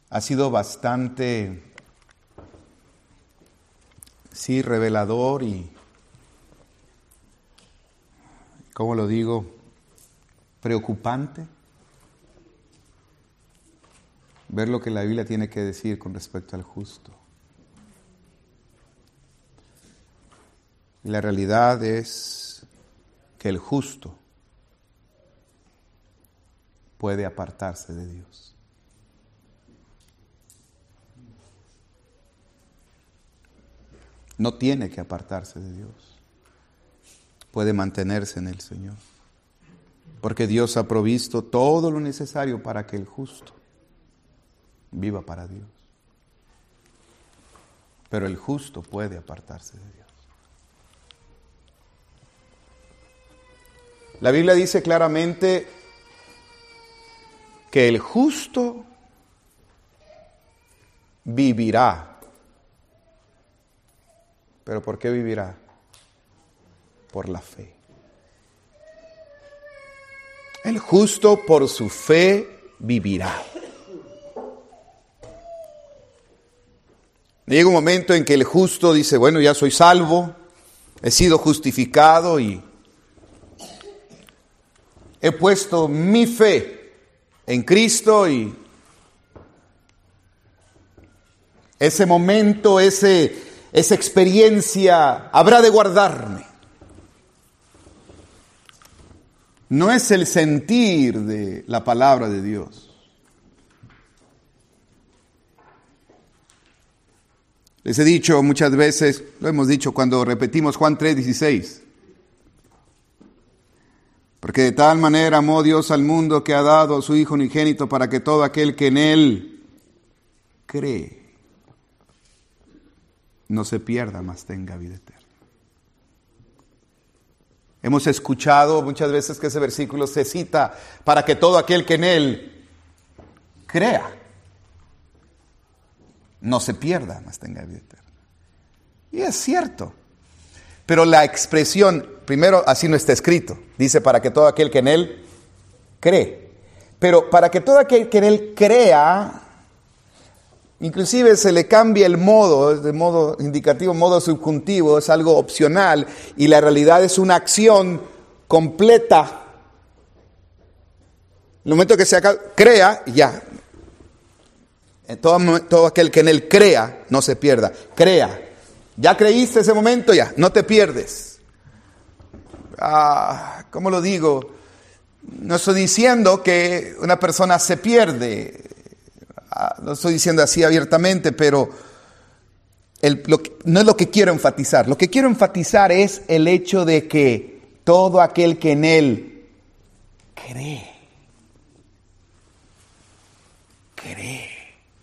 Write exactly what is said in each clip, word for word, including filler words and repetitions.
ha sido bastante, sí, revelador y, ¿cómo lo digo?, preocupante ver lo que la Biblia tiene que decir con respecto al justo. Y la realidad es que el justo puede apartarse de Dios. No tiene que apartarse de Dios. Puede mantenerse en el Señor. Porque Dios ha provisto todo lo necesario para que el justo viva para Dios. Pero el justo puede apartarse de Dios. La Biblia dice claramente que el justo vivirá. ¿Pero por qué vivirá? Por la fe. El justo por su fe vivirá. Llega un momento en que el justo dice, bueno, ya soy salvo, he sido justificado y he puesto mi fe en Cristo, y ese momento, ese, esa experiencia habrá de guardarme. No es el sentir de la palabra de Dios. Les he dicho muchas veces, lo hemos dicho cuando repetimos Juan tres dieciséis. Porque de tal manera amó Dios al mundo que ha dado a su Hijo unigénito para que todo aquel que en Él cree no se pierda, mas tenga vida eterna. Hemos escuchado muchas veces que ese versículo se cita para que todo aquel que en Él crea no se pierda, mas tenga vida eterna. Y es cierto. Pero la expresión, primero, así no está escrito. Dice para que todo aquel que en Él cree. Pero para que todo aquel que en Él crea, inclusive se le cambia el modo, de modo indicativo, modo subjuntivo, es algo opcional. Y la realidad es una acción completa. En el momento que se acaba, crea, ya. Todo, todo aquel que en Él crea, no se pierda. Crea. Ya creíste ese momento, ya, no te pierdes. Ah, ¿cómo lo digo? No estoy diciendo que una persona se pierde. Ah, no estoy diciendo así abiertamente, pero el, lo que, no es lo que quiero enfatizar. Lo que quiero enfatizar es el hecho de que todo aquel que en Él cree, cree.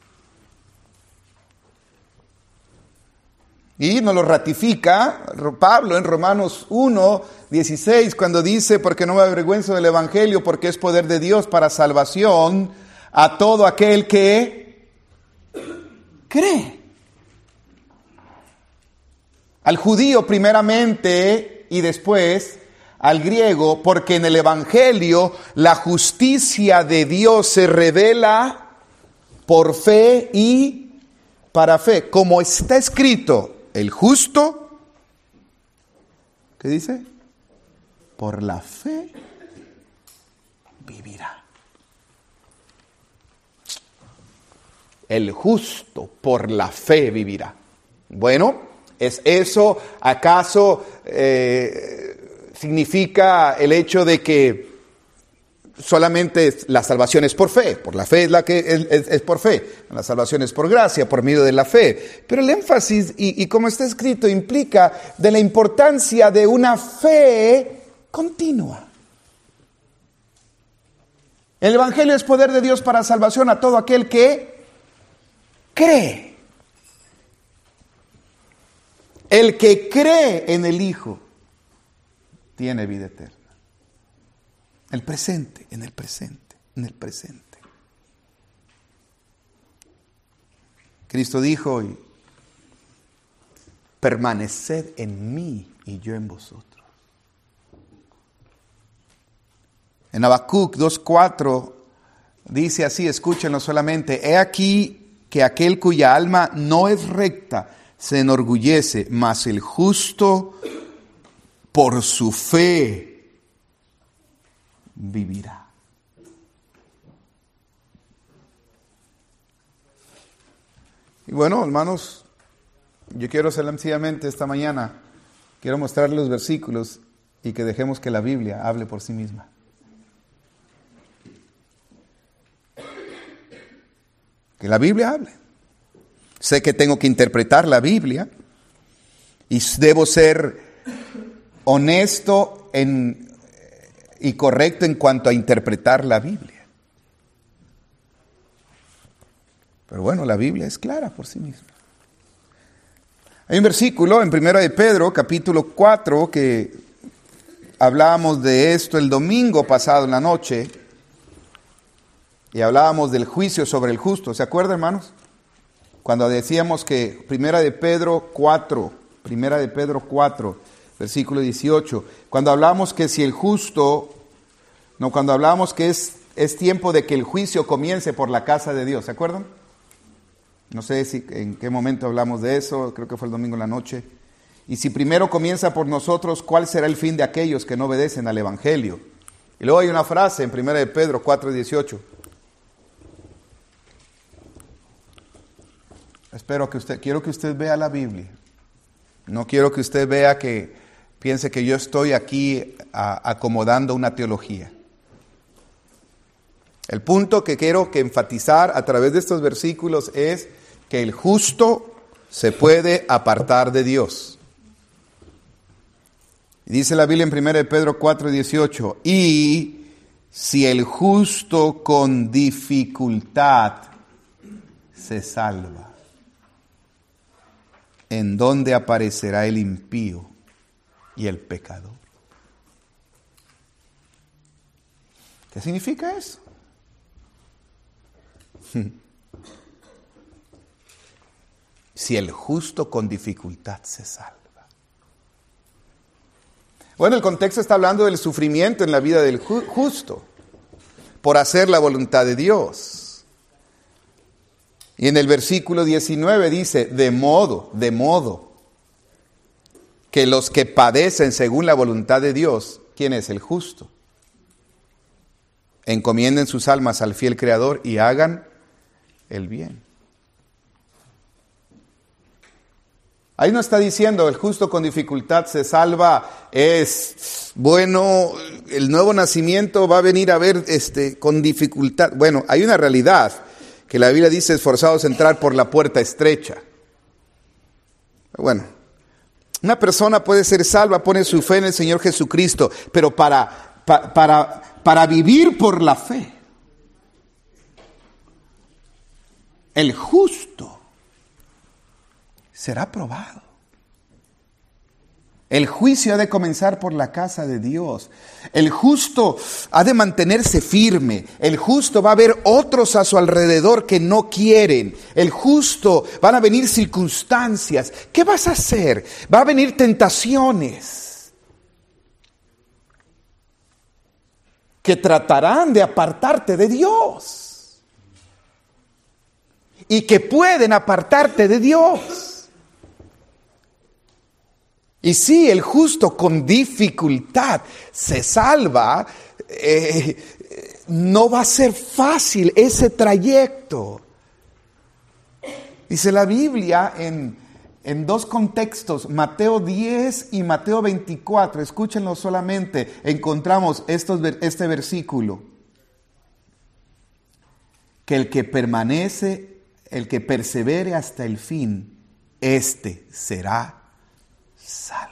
Y nos lo ratifica Pablo en Romanos uno dieciséis, cuando dice, porque no me avergüenzo del Evangelio, porque es poder de Dios para salvación a todo aquel que cree. Al judío primeramente y después al griego, porque en el Evangelio la justicia de Dios se revela por fe y para fe. Como está escrito, el justo, ¿qué dice? Por la fe vivirá. El justo por la fe vivirá. Bueno, ¿es eso acaso eh, significa el hecho de que solamente la salvación es por fe? Por la fe es la que es, es, es por fe. La salvación es por gracia, por medio de la fe. Pero el énfasis, y, y como está escrito, implica de la importancia de una fe continua. El Evangelio es poder de Dios para salvación a todo aquel que cree. El que cree en el Hijo tiene vida eterna. El presente, en el presente, en el presente. Cristo dijo, permaneced en mí y yo en vosotros. En Habacuc dos cuatro Dice así, escúchenlo solamente. He aquí que aquel cuya alma no es recta se enorgullece, mas el justo por su fe vivirá. Y bueno, hermanos, yo quiero sencillamente esta mañana, quiero mostrarles los versículos y que dejemos que la Biblia hable por sí misma. Que la Biblia hable. Sé que tengo que interpretar la Biblia y debo ser honesto en, y correcto en cuanto a interpretar la Biblia. Pero bueno, la Biblia es clara por sí misma. Hay un versículo en Primera de Pedro, capítulo cuatro, que hablábamos de esto el domingo pasado en la noche, y hablábamos del juicio sobre el justo. ¿Se acuerdan, hermanos? Cuando decíamos que Primera de Pedro cuatro, Primera de Pedro cuatro, versículo dieciocho, cuando hablamos que si el justo, no, cuando hablamos que es, es tiempo de que el juicio comience por la casa de Dios, ¿se acuerdan? No sé si en qué momento hablamos de eso, creo que fue el domingo en la noche. Y si primero comienza por nosotros, ¿cuál será el fin de aquellos que no obedecen al Evangelio? Y luego hay una frase en Primera de Pedro cuatro dieciocho. Espero que usted, quiero que usted vea la Biblia. No quiero que usted vea que piense que yo estoy aquí a, acomodando una teología. El punto que quiero que enfatizar a través de estos versículos es que el justo se puede apartar de Dios. Dice la Biblia en Primera de Pedro cuatro dieciocho, y si el justo con dificultad se salva, ¿en dónde aparecerá el impío y el pecador? ¿Qué significa eso? Si el justo con dificultad se salva. Bueno, el contexto está hablando del sufrimiento en la vida del justo por hacer la voluntad de Dios. Y en el versículo diecinueve dice, de modo, de modo, que los que padecen según la voluntad de Dios, ¿quién es el justo? Encomienden sus almas al fiel Creador y hagan el bien. Ahí no está diciendo el justo con dificultad se salva, es bueno, el nuevo nacimiento va a venir a ver este, con dificultad. Bueno, hay una realidad que la Biblia dice, esforzados a entrar por la puerta estrecha. Bueno, una persona puede ser salva, pone su fe en el Señor Jesucristo, pero para, para, para, para vivir por la fe, el justo será probado. El juicio ha de comenzar por la casa de Dios. El justo ha de mantenerse firme. El justo va a haber otros a su alrededor que no quieren. El justo, van a venir circunstancias. ¿Qué vas a hacer? Va a venir tentaciones que tratarán de apartarte de Dios y que pueden apartarte de Dios. Y si el justo con dificultad se salva, eh, no va a ser fácil ese trayecto. Dice la Biblia en, en dos contextos, Mateo diez y Mateo veinticuatro, escúchenlo solamente, encontramos estos, este versículo. Que el que permanece, el que persevere hasta el fin, este será salvo.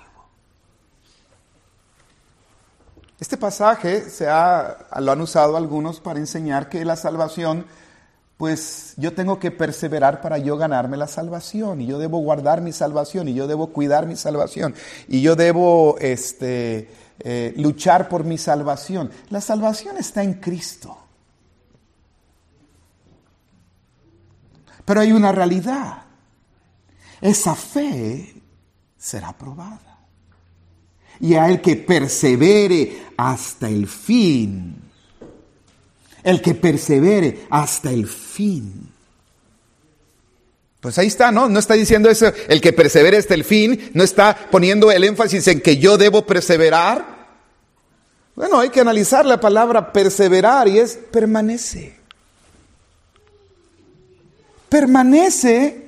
Este pasaje se ha, lo han usado algunos para enseñar que la salvación, pues yo tengo que perseverar para yo ganarme la salvación, y yo debo guardar mi salvación, y yo debo cuidar mi salvación, y yo debo este, eh, luchar por mi salvación. La salvación está en Cristo. Pero hay una realidad. Esa fe será probada. Y a el que persevere hasta el fin, El que persevere hasta el fin. Pues ahí está, ¿no? No está diciendo eso, el que persevere hasta el fin, no está poniendo el énfasis en que yo debo perseverar. Bueno, hay que analizar la palabra perseverar y es permanece. Permanece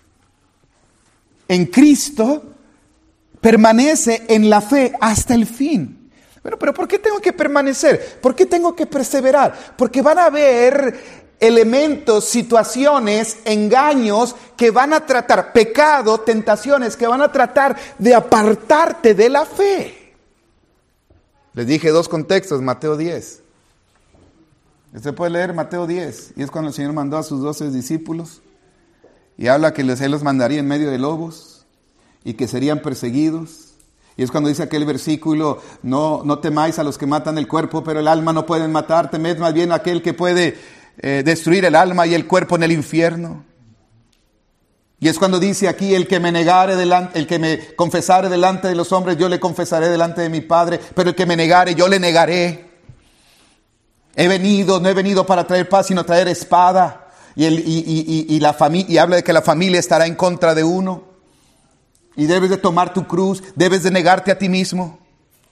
en Cristo, permanece en la fe hasta el fin. Bueno, pero ¿por qué tengo que permanecer? ¿Por qué tengo que perseverar? Porque van a haber elementos, situaciones, engaños que van a tratar, pecado, tentaciones que van a tratar de apartarte de la fe. Les dije dos contextos, Mateo diez. Usted puede leer Mateo diez, y es cuando el Señor mandó a sus doce discípulos, y habla que Él los mandaría en medio de lobos, y que serían perseguidos. Y es cuando dice aquel versículo, no, no temáis a los que matan el cuerpo, pero el alma no pueden matar, temed más bien a aquel que puede Eh, destruir el alma y el cuerpo en el infierno. Y es cuando dice aquí, el que me negare delante, el que me confesare delante de los hombres, yo le confesaré delante de mi Padre, pero el que me negare, yo le negaré. He venido, no he venido para traer paz, sino traer espada. Y, el, y, y, y, y la familia, y habla de que la familia estará en contra de uno. Y debes de tomar tu cruz, debes de negarte a ti mismo.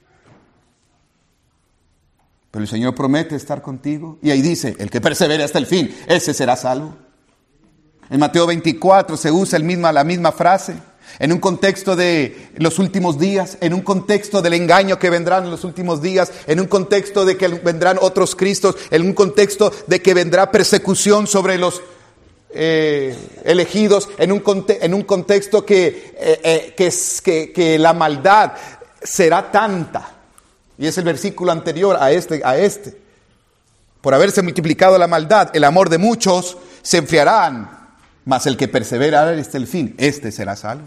Pero el Señor promete estar contigo. Y ahí dice, el que persevere hasta el fin, ese será salvo. En Mateo veinticuatro se usa el misma, la misma frase. En un contexto de los últimos días. En un contexto del engaño que vendrán en los últimos días. En un contexto de que vendrán otros Cristos. En un contexto de que vendrá persecución sobre los eh, elegidos. En un, conte- en un contexto que, eh, eh, que, que, que la maldad será tanta. Y es el versículo anterior a este, a este. Por haberse multiplicado la maldad, el amor de muchos se enfriarán, mas el que persevera hasta el fin, este será salvo.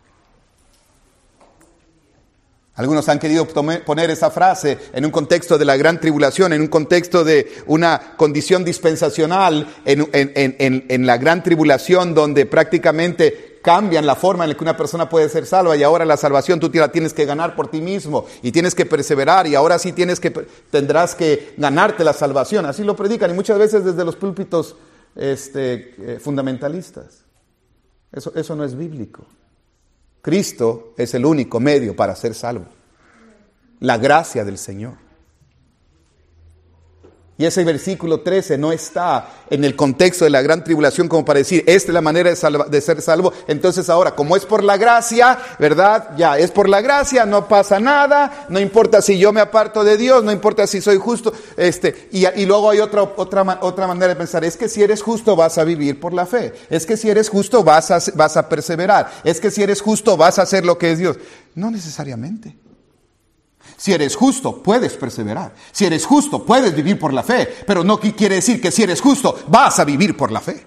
Algunos han querido poner esa frase en un contexto de la gran tribulación, en un contexto de una condición dispensacional, en, en, en, en la gran tribulación donde prácticamente cambian la forma en la que una persona puede ser salva, y ahora la salvación tú la tienes que ganar por ti mismo y tienes que perseverar, y ahora sí tienes que, tendrás que ganarte la salvación. Así lo predican, y muchas veces desde los púlpitos este, eh, fundamentalistas. Eso, eso no es bíblico. Cristo es el único medio para ser salvo. La gracia del Señor. Y ese versículo trece no está en el contexto de la gran tribulación como para decir, esta es la manera de, salva, de ser salvo. Entonces ahora, como es por la gracia, ¿verdad? Ya, es por la gracia, no pasa nada, no importa si yo me aparto de Dios, no importa si soy justo. Este, y, y luego hay otra, otra, otra manera de pensar, es que si eres justo vas a vivir por la fe. Es que si eres justo vas a, vas a perseverar. Es que si eres justo vas a hacer lo que es Dios. No necesariamente. Si eres justo, puedes perseverar. Si eres justo, puedes vivir por la fe. Pero no quiere decir que si eres justo, vas a vivir por la fe.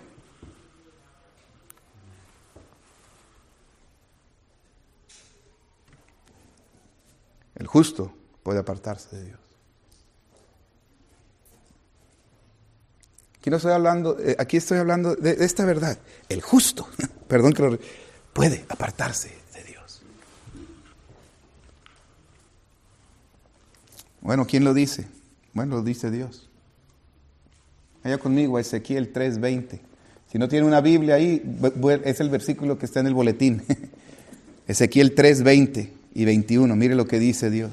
El justo puede apartarse de Dios. Aquí no estoy hablando, aquí estoy hablando de esta verdad. El justo, perdón que lo, puede apartarse de Dios. Bueno, ¿quién lo dice? Bueno, lo dice Dios. Vaya conmigo a Ezequiel tres veinte. Si no tiene una Biblia ahí, es el versículo que está en el boletín. Ezequiel tres veinte y veintiuno. Mire lo que dice Dios.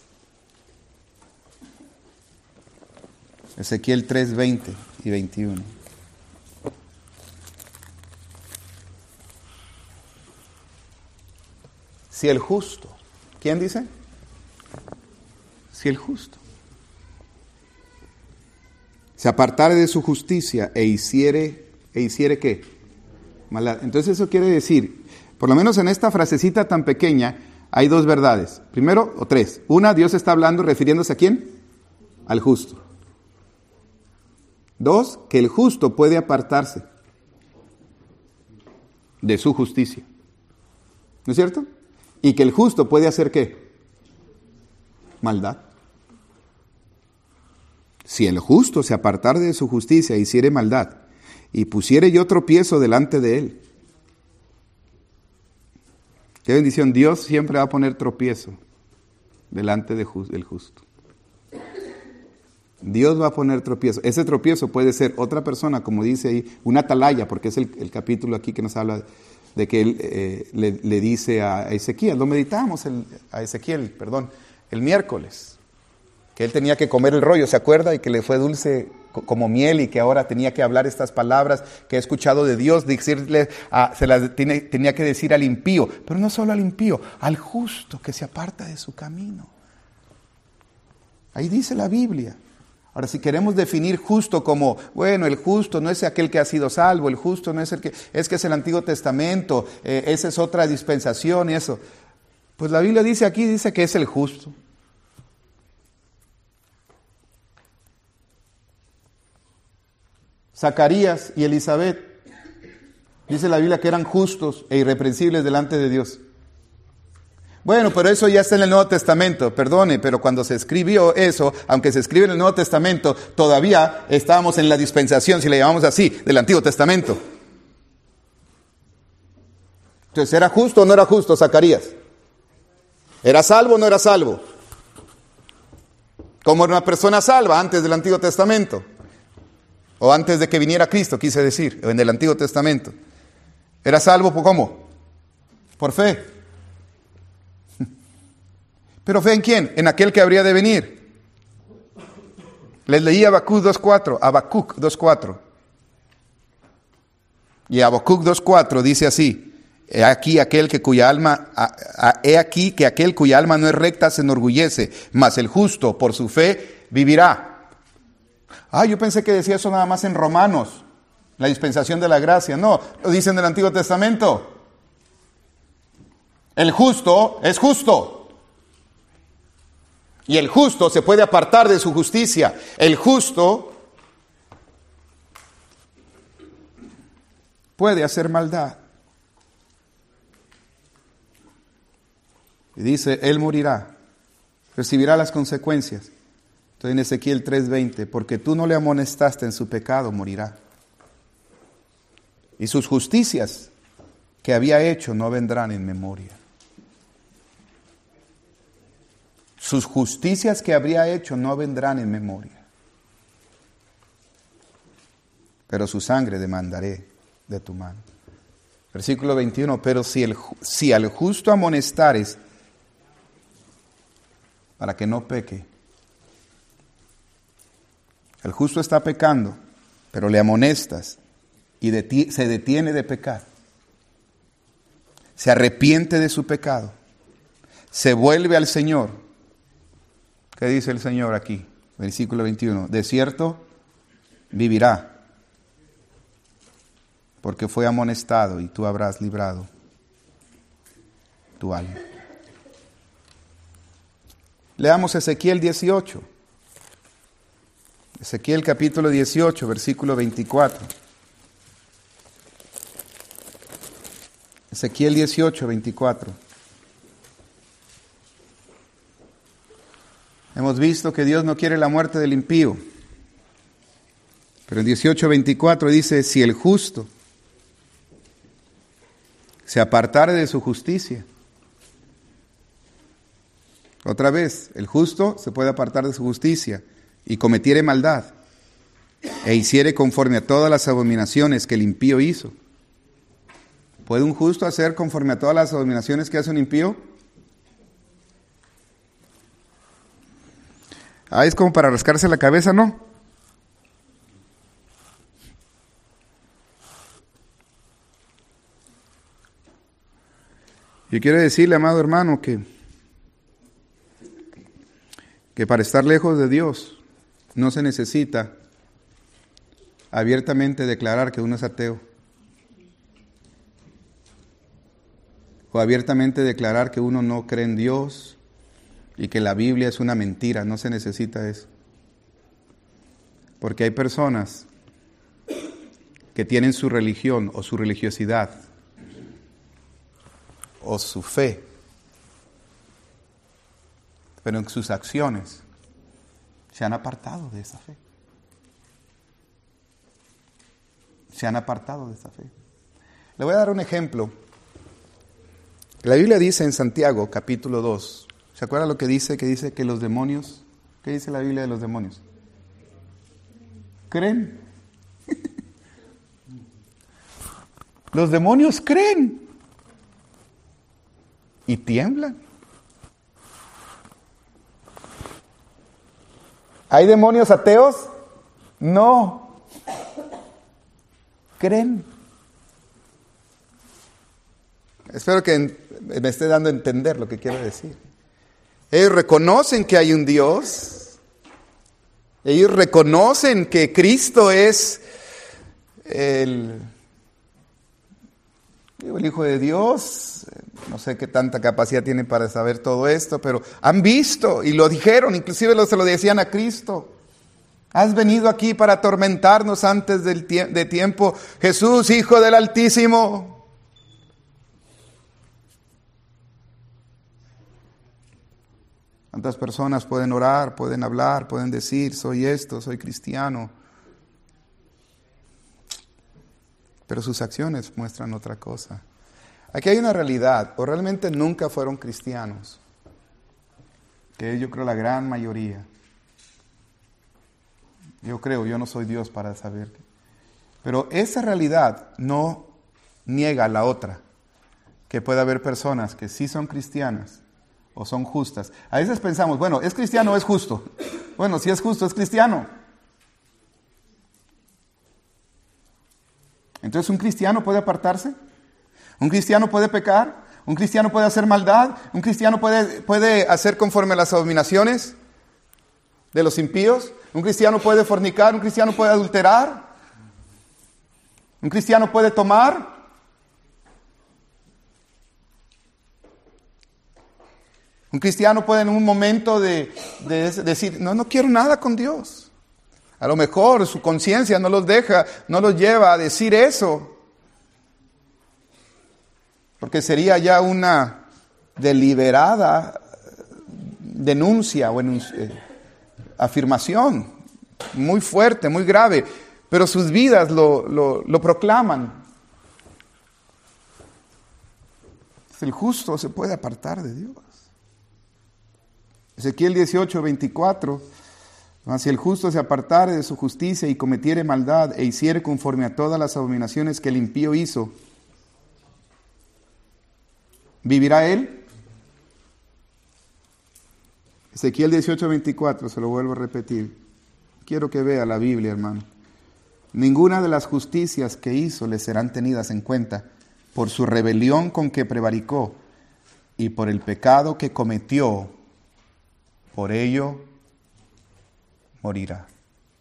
Ezequiel tres veinte y veintiuno. Si el justo, ¿quién dice? Si el justo se apartare de su justicia e hiciere, e hiciere ¿qué? Maldad. Entonces eso quiere decir, por lo menos en esta frasecita tan pequeña, hay dos verdades. Primero, o tres. Una, Dios está hablando, refiriéndose ¿a quién? Al justo. Dos, que el justo puede apartarse de su justicia. ¿No es cierto? Y que el justo puede hacer ¿qué? Maldad. Si el justo se apartare de su justicia e hiciere maldad, y pusiere yo tropiezo delante de él. Qué bendición, Dios siempre va a poner tropiezo delante de ju- del justo. Dios va a poner tropiezo. Ese tropiezo puede ser otra persona, como dice ahí, una atalaya, porque es el, el capítulo aquí que nos habla de que él eh, le, le dice a Ezequiel, lo meditamos el, a Ezequiel, perdón, el miércoles, que él tenía que comer el rollo, ¿se acuerda? Y que le fue dulce como miel y que ahora tenía que hablar estas palabras que he escuchado de Dios, decirle a, se las tiene, tenía que decir al impío, pero no solo al impío, al justo que se aparta de su camino. Ahí dice la Biblia. Ahora, si queremos definir justo como, bueno, el justo no es aquel que ha sido salvo, el justo no es el que, es que es el Antiguo Testamento, eh, esa es otra dispensación y eso. Pues la Biblia dice aquí, dice que es el justo. Zacarías y Elizabeth, dice la Biblia que eran justos e irreprensibles delante de Dios. Bueno, pero eso ya está en el Nuevo Testamento, perdone, pero cuando se escribió eso, aunque se escribe en el Nuevo Testamento, todavía estábamos en la dispensación, si le llamamos así, del Antiguo Testamento. Entonces, ¿era justo o no era justo Zacarías? ¿Era salvo o no era salvo? Como una persona salva antes del Antiguo Testamento, o antes de que viniera Cristo, quise decir, en el Antiguo Testamento. ¿Era salvo por cómo? Por fe. ¿Pero fe en quién? En aquel que habría de venir. Les leí Habacuc dos cuatro, Habacuc dos cuatro. Y Habacuc dos cuatro dice así: He aquí aquel que cuya alma, a, a, he aquí que aquel cuya alma no es recta se enorgullece, mas el justo por su fe vivirá. Ah, yo pensé que decía eso nada más en Romanos, la dispensación de la gracia. No, lo dice en el Antiguo Testamento. El justo es justo. Y el justo se puede apartar de su justicia. El justo puede hacer maldad. Y dice, él morirá, recibirá las consecuencias. Entonces en Ezequiel tres veinte, porque tú no le amonestaste en su pecado, morirá. Y sus justicias que había hecho no vendrán en memoria. Sus justicias que habría hecho no vendrán en memoria. Pero su sangre demandaré de tu mano. Versículo veintiuno, pero si, el, si al justo amonestares para que no peque. El justo está pecando, pero le amonestas y deti- se detiene de pecar. Se arrepiente de su pecado. Se vuelve al Señor. ¿Qué dice el Señor aquí? Versículo veintiuno. De cierto, vivirá, porque fue amonestado y tú habrás librado tu alma. Leamos Ezequiel dieciocho. Ezequiel capítulo dieciocho, versículo veinticuatro. Ezequiel dieciocho, veinticuatro. Hemos visto que Dios no quiere la muerte del impío. Pero en dieciocho veinticuatro dice, si el justo se apartare de su justicia. Otra vez, el justo se puede apartar de su justicia y cometiere maldad e hiciere conforme a todas las abominaciones que el impío hizo. ¿Puede un justo hacer conforme a todas las abominaciones que hace un impío? Ah, es como para rascarse la cabeza, ¿no? Yo quiero decirle, amado hermano, que, que para estar lejos de Dios no se necesita abiertamente declarar que uno es ateo. O abiertamente declarar que uno no cree en Dios y que la Biblia es una mentira. No se necesita eso. Porque hay personas que tienen su religión o su religiosidad o su fe, pero en sus acciones se han apartado de esa fe. Se han apartado de esa fe. Le voy a dar un ejemplo. La Biblia dice en Santiago, capítulo dos, ¿se acuerda lo que dice? Que dice que los demonios, ¿qué dice la Biblia de los demonios? creen. Los demonios creen y tiemblan. ¿Hay demonios ateos? No. Creen. Espero que me esté dando a entender lo que quiero decir. Ellos reconocen que hay un Dios. Ellos reconocen que Cristo es el, el Hijo de Dios. No sé qué tanta capacidad tienen para saber todo esto, pero han visto y lo dijeron, inclusive lo, se lo decían a Cristo. Has venido aquí para atormentarnos antes del tie- de tiempo, Jesús, Hijo del Altísimo. ¿Cuántas personas pueden orar, pueden hablar, pueden decir, soy esto, soy cristiano? Pero sus acciones muestran otra cosa. Aquí hay una realidad, o realmente nunca fueron cristianos, que es yo creo la gran mayoría. Yo creo, yo no soy Dios para saber. Pero esa realidad no niega la otra, que puede haber personas que sí son cristianas o son justas. A veces pensamos, bueno, ¿es cristiano o es justo? Bueno, si es justo, es cristiano. Entonces, ¿un cristiano puede apartarse? ¿Un cristiano puede pecar? ¿Un cristiano puede hacer maldad? ¿Un cristiano puede, puede hacer conforme a las abominaciones de los impíos? ¿Un cristiano puede fornicar? ¿Un cristiano puede adulterar? ¿Un cristiano puede tomar? Un cristiano puede en un momento de, de decir, no, no quiero nada con Dios. A lo mejor su conciencia no los deja, no los lleva a decir eso. Porque sería ya una deliberada denuncia o enunci- eh, afirmación muy fuerte, muy grave. Pero sus vidas lo, lo, lo proclaman. El justo se puede apartar de Dios. Ezequiel dieciocho, veinticuatro. Si el justo se apartare de su justicia y cometiere maldad e hiciere conforme a todas las abominaciones que el impío hizo, ¿vivirá él? Ezequiel dieciocho, veinticuatro, se lo vuelvo a repetir. Quiero que vea la Biblia, hermano. Ninguna de las justicias que hizo le serán tenidas en cuenta por su rebelión con que prevaricó y por el pecado que cometió. Por ello morirá.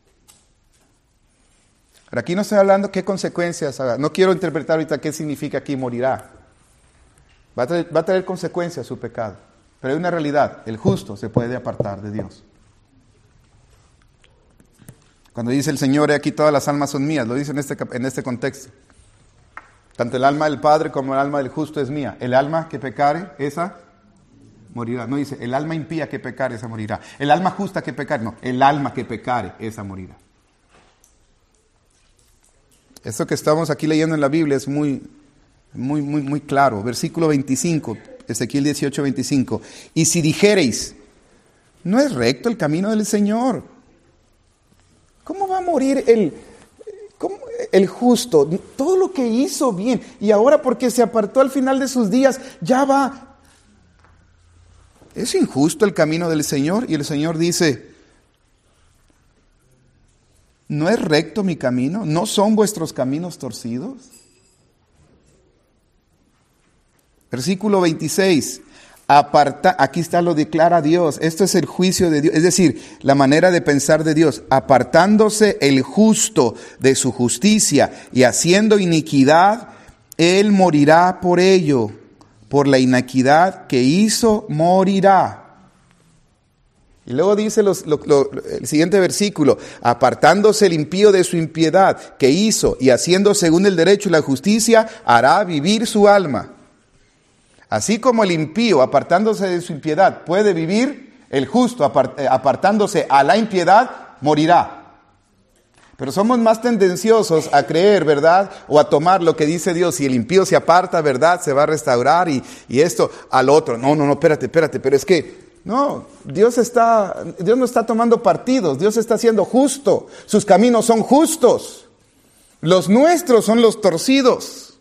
Pero aquí no estoy hablando qué consecuencias haga. No quiero interpretar ahorita qué significa aquí morirá. Va a traer, va a traer consecuencias su pecado. Pero hay una realidad. El justo se puede apartar de Dios. Cuando dice el Señor, he aquí todas las almas son mías, lo dice en este, en este contexto. Tanto el alma del Padre como el alma del justo es mía. El alma que pecare, esa morirá. No dice, el alma impía que pecare, esa morirá. El alma justa que pecare, no. El alma que pecare, esa morirá. Esto que estamos aquí leyendo en la Biblia es muy, muy, muy, muy claro. Versículo veinticinco, Ezequiel dieciocho, veinticinco. Y si dijereis, no es recto el camino del Señor, ¿cómo va a morir el, cómo, el justo? Todo lo que hizo bien, y ahora porque se apartó al final de sus días, ya va. ¿Es injusto el camino del Señor? Y el Señor dice, ¿no es recto mi camino? ¿No son vuestros caminos torcidos? Versículo veintiséis. Aparta, aquí está, lo declara Dios. Esto es el juicio de Dios, es decir, la manera de pensar de Dios. Apartándose el justo de su justicia y haciendo iniquidad, él morirá por ello. Por la iniquidad que hizo, morirá. Y luego dice los, lo, lo, el siguiente versículo, apartándose el impío de su impiedad que hizo y haciendo según el derecho y la justicia, hará vivir su alma. Así como el impío, apartándose de su impiedad, puede vivir, el justo, apartándose a la impiedad, morirá. Pero somos más tendenciosos a creer, ¿verdad? O a tomar lo que dice Dios. Si el impío se aparta, ¿verdad? Se va a restaurar y, y esto al otro. No, no, no, espérate, espérate. Pero es que No, Dios está, Dios no está tomando partidos, Dios está siendo justo, sus caminos son justos, los nuestros son los torcidos.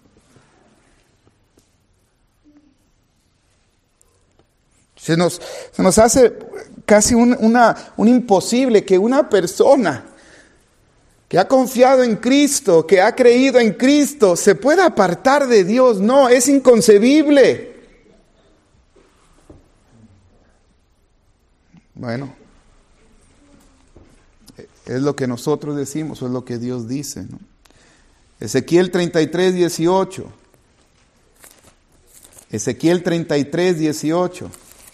Se nos, se nos hace casi un, una, un imposible que una persona que ha confiado en Cristo, que ha creído en Cristo, se pueda apartar de Dios. No, es inconcebible. Bueno, es lo que nosotros decimos, o es lo que Dios dice, ¿no? Ezequiel treinta y tres, dieciocho. Ezequiel treinta y tres, dieciocho.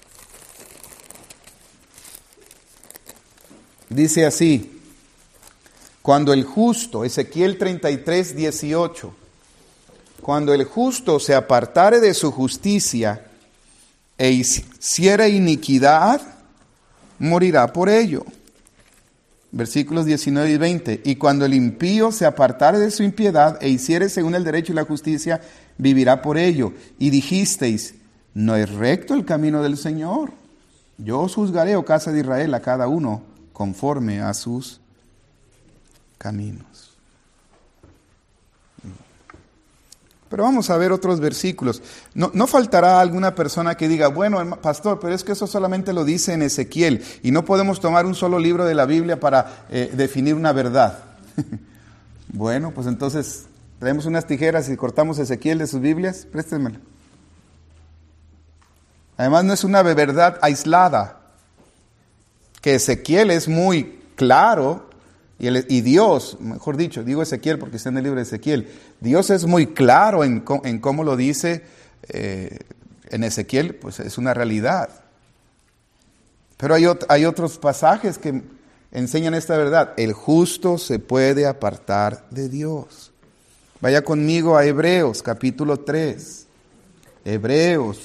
Dice así: cuando el justo, Ezequiel treinta y tres, dieciocho, cuando el justo se apartare de su justicia e hiciere iniquidad, morirá por ello. Versículos diecinueve y veinte. Y cuando el impío se apartare de su impiedad e hiciere según el derecho y la justicia, vivirá por ello. Y dijisteis: ¿no es recto el camino del Señor? Yo os juzgaré, oh casa de Israel, a cada uno conforme a sus caminos. Pero vamos a ver otros versículos. No, no faltará alguna persona que diga: bueno, pastor, pero es que eso solamente lo dice en Ezequiel y no podemos tomar un solo libro de la Biblia para eh, definir una verdad. Bueno, pues entonces traemos unas tijeras y cortamos Ezequiel de sus Biblias. Préstenmela. Además, no es una verdad aislada, que Ezequiel es muy claro. Y, el, y Dios, mejor dicho, digo Ezequiel porque está en el libro de Ezequiel, Dios es muy claro en, en cómo lo dice eh, en Ezequiel, pues es una realidad. Pero hay, hay otros pasajes que enseñan esta verdad. El justo se puede apartar de Dios. Vaya conmigo a Hebreos, capítulo tres. Hebreos.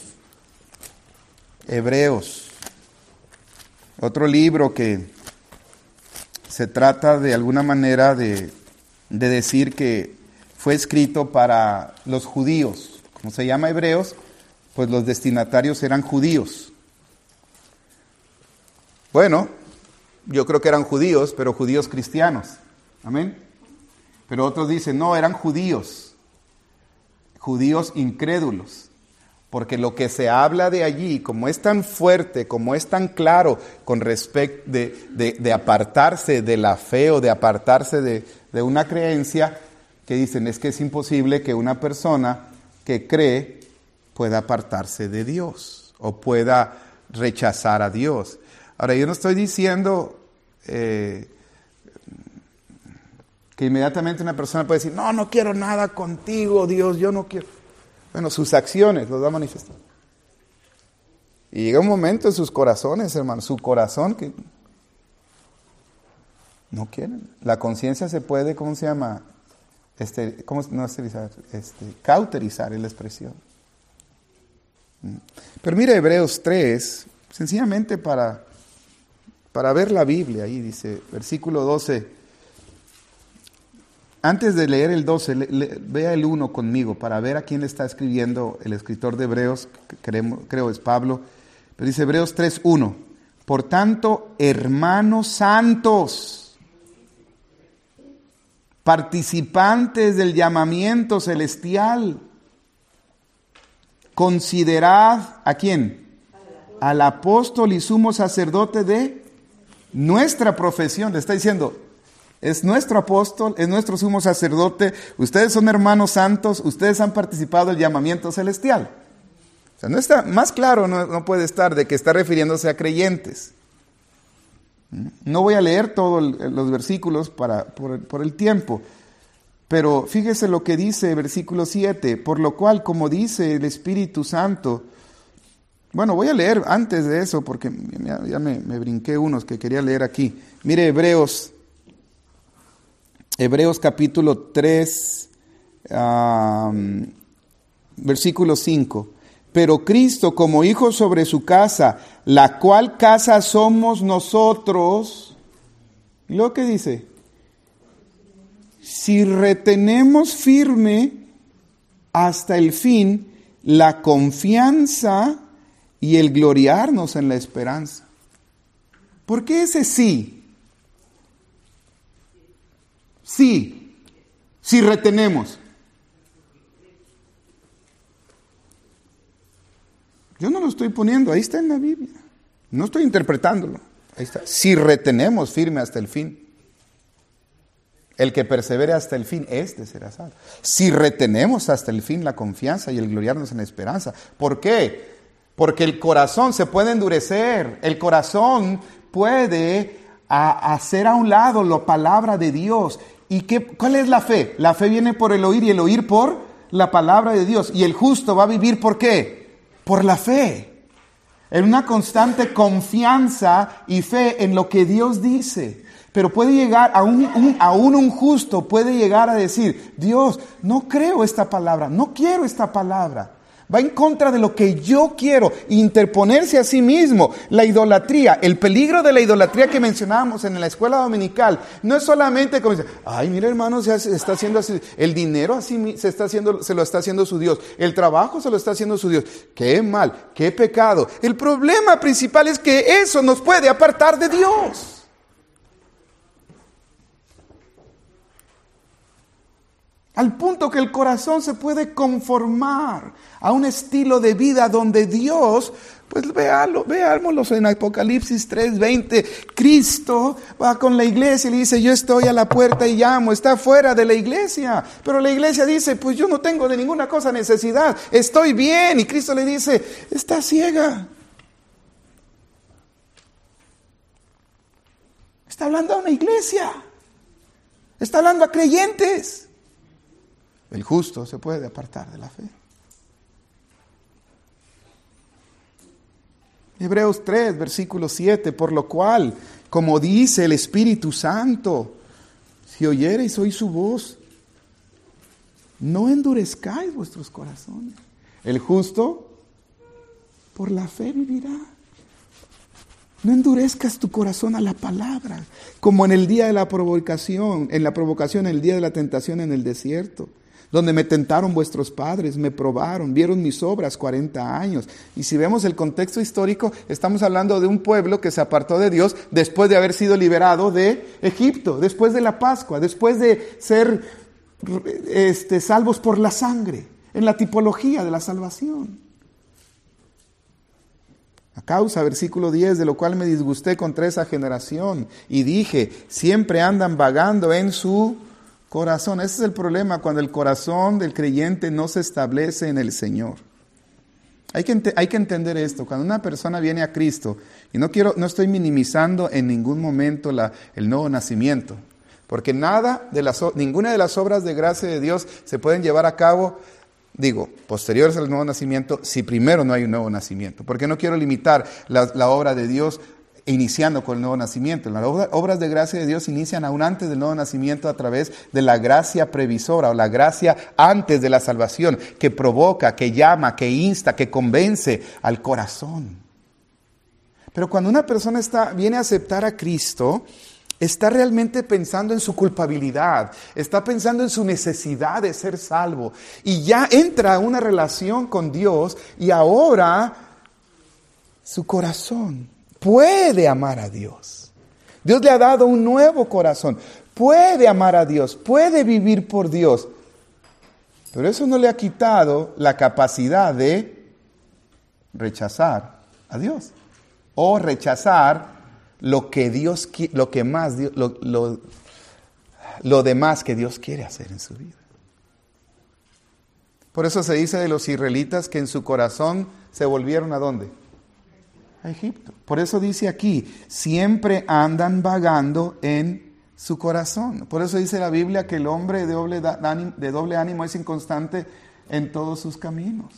Hebreos. Otro libro que se trata de alguna manera de, de decir que fue escrito para los judíos. Como se llama Hebreos, pues los destinatarios eran judíos. Bueno, yo creo que eran judíos, pero judíos cristianos. Amén. Pero otros dicen, no, eran judíos. Judíos incrédulos. Porque lo que se habla de allí, como es tan fuerte, como es tan claro con respecto de, de, de apartarse de la fe o de apartarse de, de una creencia, que dicen es que es imposible que una persona que cree pueda apartarse de Dios o pueda rechazar a Dios. Ahora, yo no estoy diciendo eh, que inmediatamente una persona puede decir, no, no quiero nada contigo, Dios, yo no quiero. Bueno, sus acciones los va a manifestar. Y llega un momento en sus corazones, hermano, su corazón que no quieren. La conciencia se puede, ¿cómo se llama? Este, ¿cómo no esterilizar? Este, cauterizar es la expresión. Pero mire Hebreos tres, sencillamente para, para ver la Biblia, ahí dice, versículo doce. Antes de leer el doce, le, le, vea el uno conmigo para ver a quién le está escribiendo el escritor de Hebreos, que creo, creo es Pablo. Pero dice Hebreos tres uno. Por tanto, hermanos santos, participantes del llamamiento celestial, considerad ¿a quién? Al apóstol y sumo sacerdote de nuestra profesión. Le está diciendo, es nuestro apóstol, es nuestro sumo sacerdote, ustedes son hermanos santos, ustedes han participado del llamamiento celestial. O sea, no está, más claro no, no puede estar de que está refiriéndose a creyentes. No voy a leer todos los versículos para, por, por el tiempo, pero fíjese lo que dice versículo siete, por lo cual, como dice el Espíritu Santo, bueno, voy a leer antes de eso porque ya, ya me, me brinqué unos que quería leer aquí. Mire Hebreos. Hebreos capítulo tres, um, versículo cinco. Pero Cristo como hijo sobre su casa, la cual casa somos nosotros. ¿Y luego qué dice? Si retenemos firme hasta el fin la confianza y el gloriarnos en la esperanza. ¿Por qué ese sí? Sí, si retenemos. Yo no lo estoy poniendo, ahí está en la Biblia. No estoy interpretándolo. Ahí está. Si retenemos firme hasta el fin. El que persevere hasta el fin, este será salvo. Si retenemos hasta el fin la confianza y el gloriarnos en la esperanza. ¿Por qué? Porque el corazón se puede endurecer. El corazón puede a, hacer a un lado la palabra de Dios. ¿Y qué, cuál es la fe? La fe viene por el oír y el oír por la palabra de Dios. Y el justo va a vivir ¿por qué? Por la fe. En una constante confianza y fe en lo que Dios dice. Pero puede llegar, a un, un, aún un justo puede llegar a decir, Dios, no creo esta palabra, no quiero esta palabra. Va en contra de lo que yo quiero, interponerse a sí mismo. La idolatría, el peligro de la idolatría que mencionábamos en la escuela dominical, no es solamente como decir, ay, mira hermano, se está haciendo así, el dinero así se está haciendo, se lo está haciendo su Dios, el trabajo se lo está haciendo su Dios. Qué mal, qué pecado. El problema principal es que eso nos puede apartar de Dios. Al punto que el corazón se puede conformar a un estilo de vida donde Dios, pues véalo, veámoslo en Apocalipsis tres veinte, Cristo va con la iglesia y le dice, yo estoy a la puerta y llamo, está fuera de la iglesia, pero la iglesia dice, pues yo no tengo de ninguna cosa necesidad, estoy bien, y Cristo le dice, está ciega. Está hablando a una iglesia, está hablando a creyentes. El justo se puede apartar de la fe. Hebreos tres, versículo siete, por lo cual, como dice el Espíritu Santo, si oyereis hoy su voz, no endurezcáis vuestros corazones. El justo, por la fe vivirá. No endurezcas tu corazón a la palabra, como en el día de la provocación, en la provocación, en el día de la tentación en el desierto. Donde me tentaron vuestros padres, me probaron, vieron mis obras cuarenta años. Y si vemos el contexto histórico, estamos hablando de un pueblo que se apartó de Dios después de haber sido liberado de Egipto, después de la Pascua, después de ser este, salvos por la sangre, en la tipología de la salvación. A causa, versículo diez, de lo cual me disgusté contra esa generación y dije, siempre andan vagando en su corazón. Ese es el problema cuando el corazón del creyente no se establece en el Señor. Hay que, ent- hay que entender esto. Cuando una persona viene a Cristo, y no quiero, no estoy minimizando en ningún momento la, el nuevo nacimiento, porque nada de las, ninguna de las obras de gracia de Dios se pueden llevar a cabo, digo, posteriores al nuevo nacimiento, si primero no hay un nuevo nacimiento. Porque no quiero limitar la, la obra de Dios iniciando con el nuevo nacimiento. Las obras de gracia de Dios inician aún antes del nuevo nacimiento a través de la gracia previsora o la gracia antes de la salvación que provoca, que llama, que insta, que convence al corazón. Pero cuando una persona está, viene a aceptar a Cristo, está realmente pensando en su culpabilidad, está pensando en su necesidad de ser salvo y ya entra a una relación con Dios y ahora su corazón puede amar a Dios. Dios le ha dado un nuevo corazón. Puede amar a Dios, puede vivir por Dios. Pero eso no le ha quitado la capacidad de rechazar a Dios. O rechazar lo que Dios, lo que más, lo, lo, lo demás que Dios quiere hacer en su vida. Por eso se dice de los israelitas que en su corazón se volvieron ¿a dónde? A Egipto. Por eso dice aquí, siempre andan vagando en su corazón. Por eso dice la Biblia que el hombre de doble, de doble ánimo es inconstante en todos sus caminos.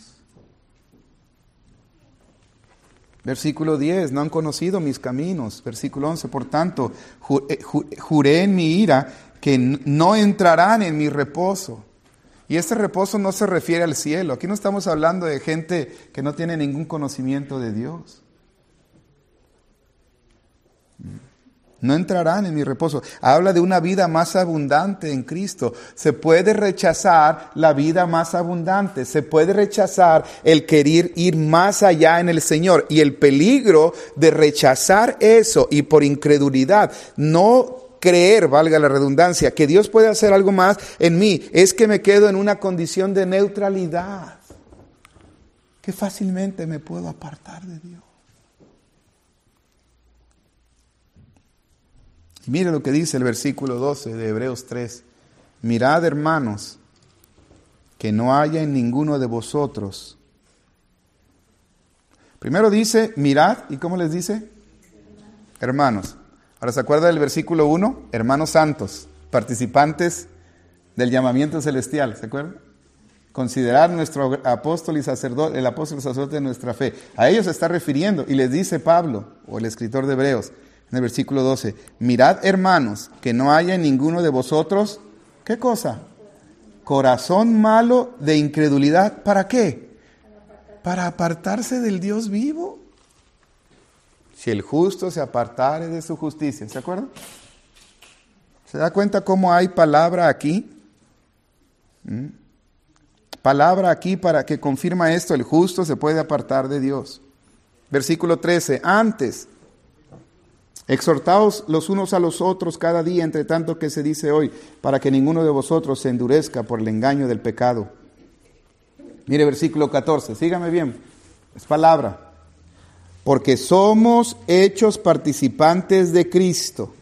Versículo diez, no han conocido mis caminos. Versículo once, por tanto, juré en mi ira que no entrarán en mi reposo. Y este reposo no se refiere al cielo. Aquí no estamos hablando de gente que no tiene ningún conocimiento de Dios. no entrarán en mi reposo. Habla de una vida más abundante en Cristo. Se puede rechazar la vida más abundante. Se puede rechazar el querer ir más allá en el Señor. Y el peligro de rechazar eso y por incredulidad no creer, valga la redundancia, que Dios puede hacer algo más en mí, es que me quedo en una condición de neutralidad. Que fácilmente me puedo apartar de Dios. Y mire lo que dice el versículo doce de Hebreos tres. Mirad, hermanos, que no haya en ninguno de vosotros. Primero dice, mirad, ¿y cómo les dice? Hermanos. Ahora, ¿se acuerda del versículo uno? Hermanos santos, participantes del llamamiento celestial, ¿se acuerdan? Considerar nuestro apóstol y sacerdote, el apóstol y sacerdote de nuestra fe. A ellos se está refiriendo y les dice Pablo, o el escritor de Hebreos, en el versículo doce, mirad, hermanos, que no haya en ninguno de vosotros, ¿qué cosa? Corazón malo de incredulidad. ¿Para qué? Para apartarse del Dios vivo. Si el justo se apartare de su justicia, ¿se acuerdan? ¿Se da cuenta cómo hay palabra aquí? ¿Mm? Palabra aquí para que confirma esto, el justo se puede apartar de Dios. Versículo trece, antes, exhortaos los unos a los otros cada día, entre tanto que se dice hoy, para que ninguno de vosotros se endurezca por el engaño del pecado. Mire versículo catorce, sígame bien, es palabra. Porque somos hechos participantes de Cristo,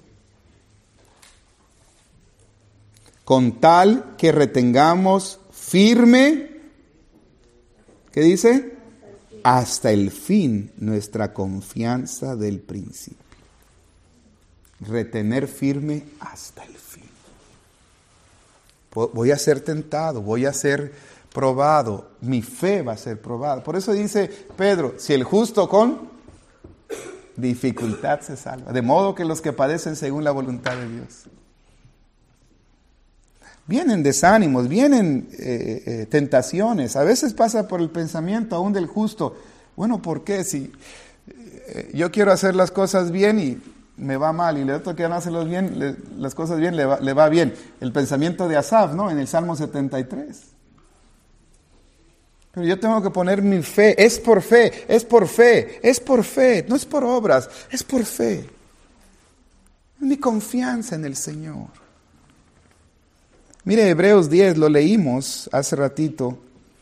con tal que retengamos firme, ¿qué dice? Hasta el fin nuestra confianza del principio. Retener firme hasta el fin. Voy a ser tentado, voy a ser probado, mi fe va a ser probada. Por eso dice Pedro, si el justo con dificultad se salva, de modo que los que padecen según la voluntad de Dios. Vienen desánimos, vienen eh, eh, tentaciones, a veces pasa por el pensamiento aún del justo, bueno, ¿por qué? Si eh, yo quiero hacer las cosas bien y me va mal, y el otro que no hace los bien, le, las cosas bien, le va, le va bien. El pensamiento de Asaf, ¿no? En el Salmo setenta y tres. Pero yo tengo que poner mi fe, es por fe, es por fe, es por fe, no es por obras, es por fe. Mi confianza en el Señor. Mire, Hebreos diez, lo leímos hace ratito.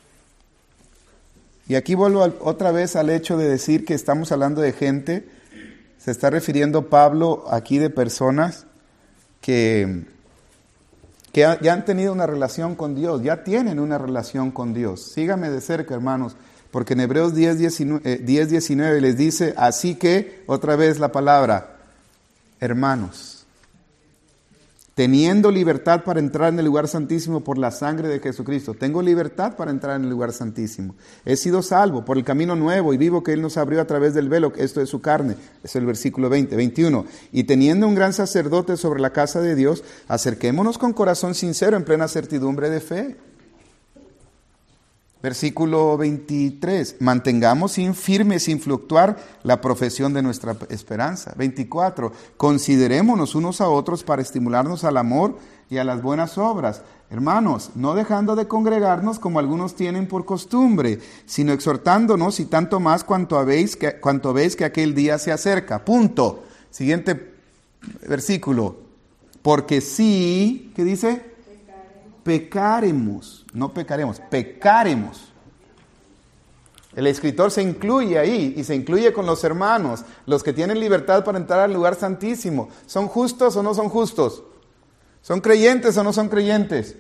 Y aquí vuelvo otra vez al hecho de decir que estamos hablando de gente, se está refiriendo Pablo aquí de personas que, que ya han tenido una relación con Dios, ya tienen una relación con Dios. Síganme de cerca, hermanos, porque en Hebreos diez, diecinueve les dice, así que, otra vez la palabra, hermanos, teniendo libertad para entrar en el lugar santísimo por la sangre de Jesucristo. Tengo libertad para entrar en el lugar santísimo. He sido salvo por el camino nuevo y vivo que Él nos abrió a través del velo, esto es su carne. Es el versículo veinte, veintiuno. Y teniendo un gran sacerdote sobre la casa de Dios, acerquémonos con corazón sincero en plena certidumbre de fe. Versículo veintitrés, mantengamos sin firme, sin fluctuar, la profesión de nuestra esperanza. veinticuatro, considerémonos unos a otros para estimularnos al amor y a las buenas obras. Hermanos, no dejando de congregarnos como algunos tienen por costumbre, sino exhortándonos y tanto más cuanto habéis que, cuanto veis que aquel día se acerca. Punto. Siguiente versículo. Porque si, ¿qué dice? Pecaremos, no pecaremos, pecaremos. El escritor se incluye ahí y se incluye con los hermanos, los que tienen libertad para entrar al lugar santísimo. ¿Son justos o no son justos? ¿Son creyentes o no son creyentes?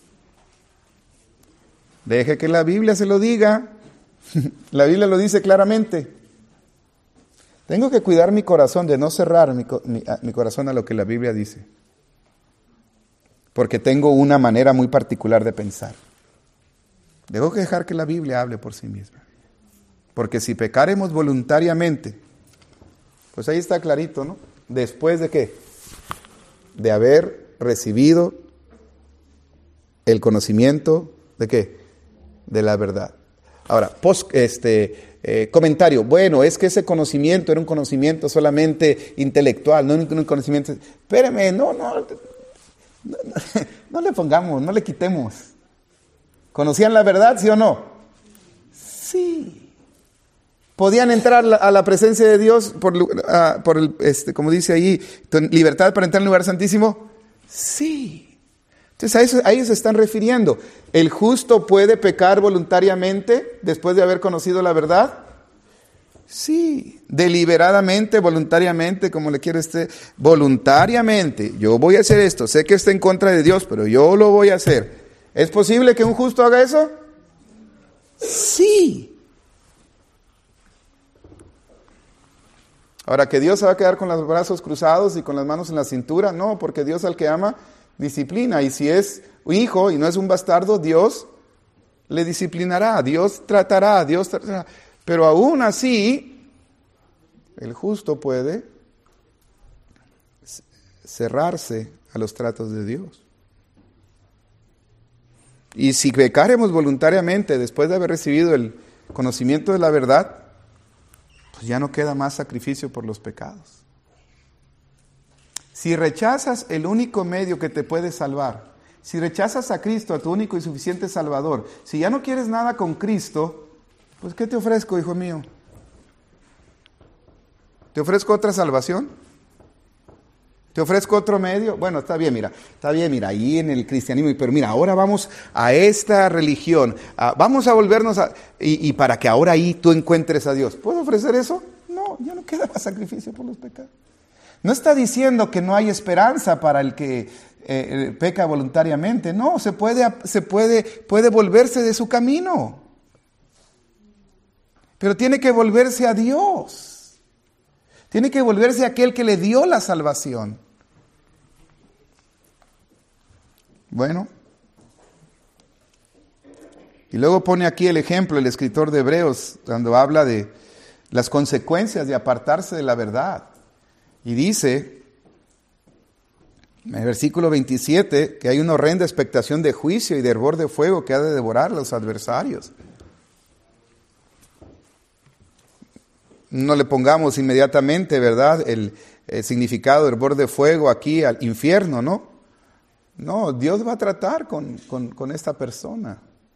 Deje que la Biblia se lo diga. La Biblia lo dice claramente. Tengo que cuidar mi corazón de no cerrar mi, mi, mi corazón a lo que la Biblia dice. Porque tengo una manera muy particular de pensar. Tengo que dejar que la Biblia hable por sí misma. Porque si pecaremos voluntariamente, pues ahí está clarito, ¿no? ¿Después de qué? De haber recibido el conocimiento, ¿de qué? De la verdad. Ahora, post, este, eh, comentario. Bueno, es que ese conocimiento era un conocimiento solamente intelectual, no un conocimiento... Espérame, no, no, no, no, no le pongamos, no le quitemos. ¿Conocían la verdad, sí o no? Sí. ¿Podían entrar a la presencia de Dios por, uh, por el, este, como dice ahí, libertad para entrar al lugar santísimo? Sí. Entonces a eso, a ellos se están refiriendo. ¿El justo puede pecar voluntariamente después de haber conocido la verdad? Sí. Deliberadamente, voluntariamente, como le quiere este, voluntariamente. Yo voy a hacer esto. Sé que está en contra de Dios, pero yo lo voy a hacer. ¿Es posible que un justo haga eso? Sí. Ahora, ¿que Dios se va a quedar con los brazos cruzados y con las manos en la cintura? No, porque Dios al que ama, disciplina. Y si es un hijo y no es un bastardo, Dios le disciplinará, Dios tratará, Dios tratará. Pero aún así, el justo puede cerrarse a los tratos de Dios. Y si pecaremos voluntariamente después de haber recibido el conocimiento de la verdad, pues ya no queda más sacrificio por los pecados. Si rechazas el único medio que te puede salvar, si rechazas a Cristo, a tu único y suficiente Salvador, si ya no quieres nada con Cristo, pues ¿qué te ofrezco, hijo mío? ¿Te ofrezco otra salvación? ¿Te ofrezco otro medio? Bueno, está bien, mira, está bien, mira, ahí en el cristianismo, pero mira, ahora vamos a esta religión, a, vamos a volvernos a, y, y para que ahora ahí tú encuentres a Dios. ¿Puedo ofrecer eso? No, ya no queda más sacrificio por los pecados. No está diciendo que no hay esperanza para el que eh, peca voluntariamente, no, se puede, se puede, puede volverse de su camino, pero tiene que volverse a Dios. Tiene que volverse a aquel que le dio la salvación. Bueno. Y luego pone aquí el ejemplo, el escritor de Hebreos, cuando habla de las consecuencias de apartarse de la verdad. Y dice, en el versículo veintisiete, que hay una horrenda expectación de juicio y de hervor de fuego que ha de devorar a los adversarios. No le pongamos inmediatamente, ¿verdad?, el, el significado del hervor de fuego aquí al infierno, ¿no? No, Dios va a tratar con, con, con esta persona.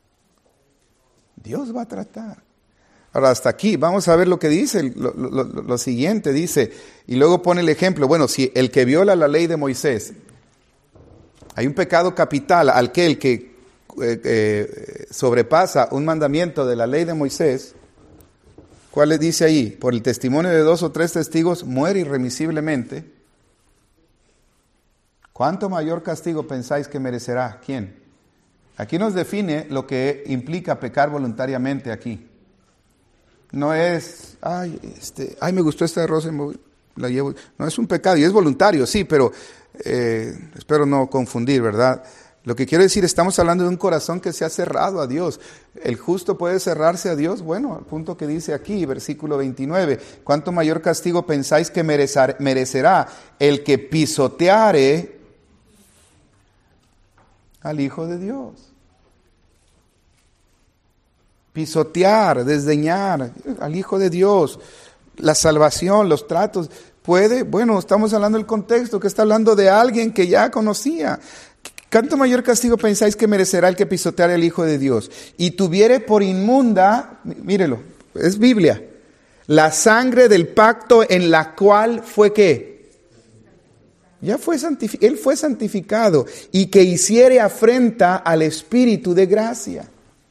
Dios va a tratar. Ahora, hasta aquí, vamos a ver lo que dice, lo, lo, lo siguiente, dice, y luego pone el ejemplo, bueno, si el que viola la ley de Moisés, hay un pecado capital, aquel que eh, eh, sobrepasa un mandamiento de la ley de Moisés. ¿Cuál le dice ahí? Por el testimonio de dos o tres testigos muere irremisiblemente. ¿Cuánto mayor castigo pensáis que merecerá? ¿Quién? Aquí nos define lo que implica pecar voluntariamente aquí. No es, ay, este, ay, me gustó esta rosa, la llevo. No, es un pecado y es voluntario, sí, pero eh, espero no confundir, ¿verdad? Lo que quiero decir, estamos hablando de un corazón que se ha cerrado a Dios. ¿El justo puede cerrarse a Dios? Bueno, el punto que dice aquí, versículo veintinueve. ¿Cuánto mayor castigo pensáis que merecer, merecerá el que pisoteare al Hijo de Dios? Pisotear, desdeñar al Hijo de Dios, la salvación, los tratos. ¿Puede? Bueno, estamos hablando del contexto, que está hablando de alguien que ya conocía. ¿Cuánto mayor castigo pensáis que merecerá el que pisoteare al Hijo de Dios? Y tuviere por inmunda, mírelo, es Biblia, la sangre del pacto en la cual fue ¿qué? Ya fue santificado, él fue santificado, y que hiciere afrenta al Espíritu de gracia.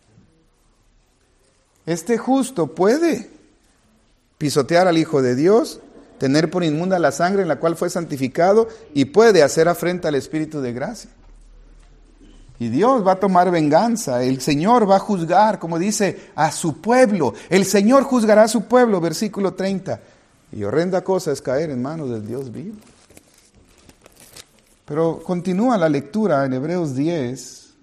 Este justo puede pisotear al Hijo de Dios, tener por inmunda la sangre en la cual fue santificado, y puede hacer afrenta al Espíritu de gracia. Y Dios va a tomar venganza, el Señor va a juzgar, como dice, a su pueblo. El Señor juzgará a su pueblo, versículo treinta. Y horrenda cosa es caer en manos del Dios vivo. Pero continúa la lectura en Hebreos diez.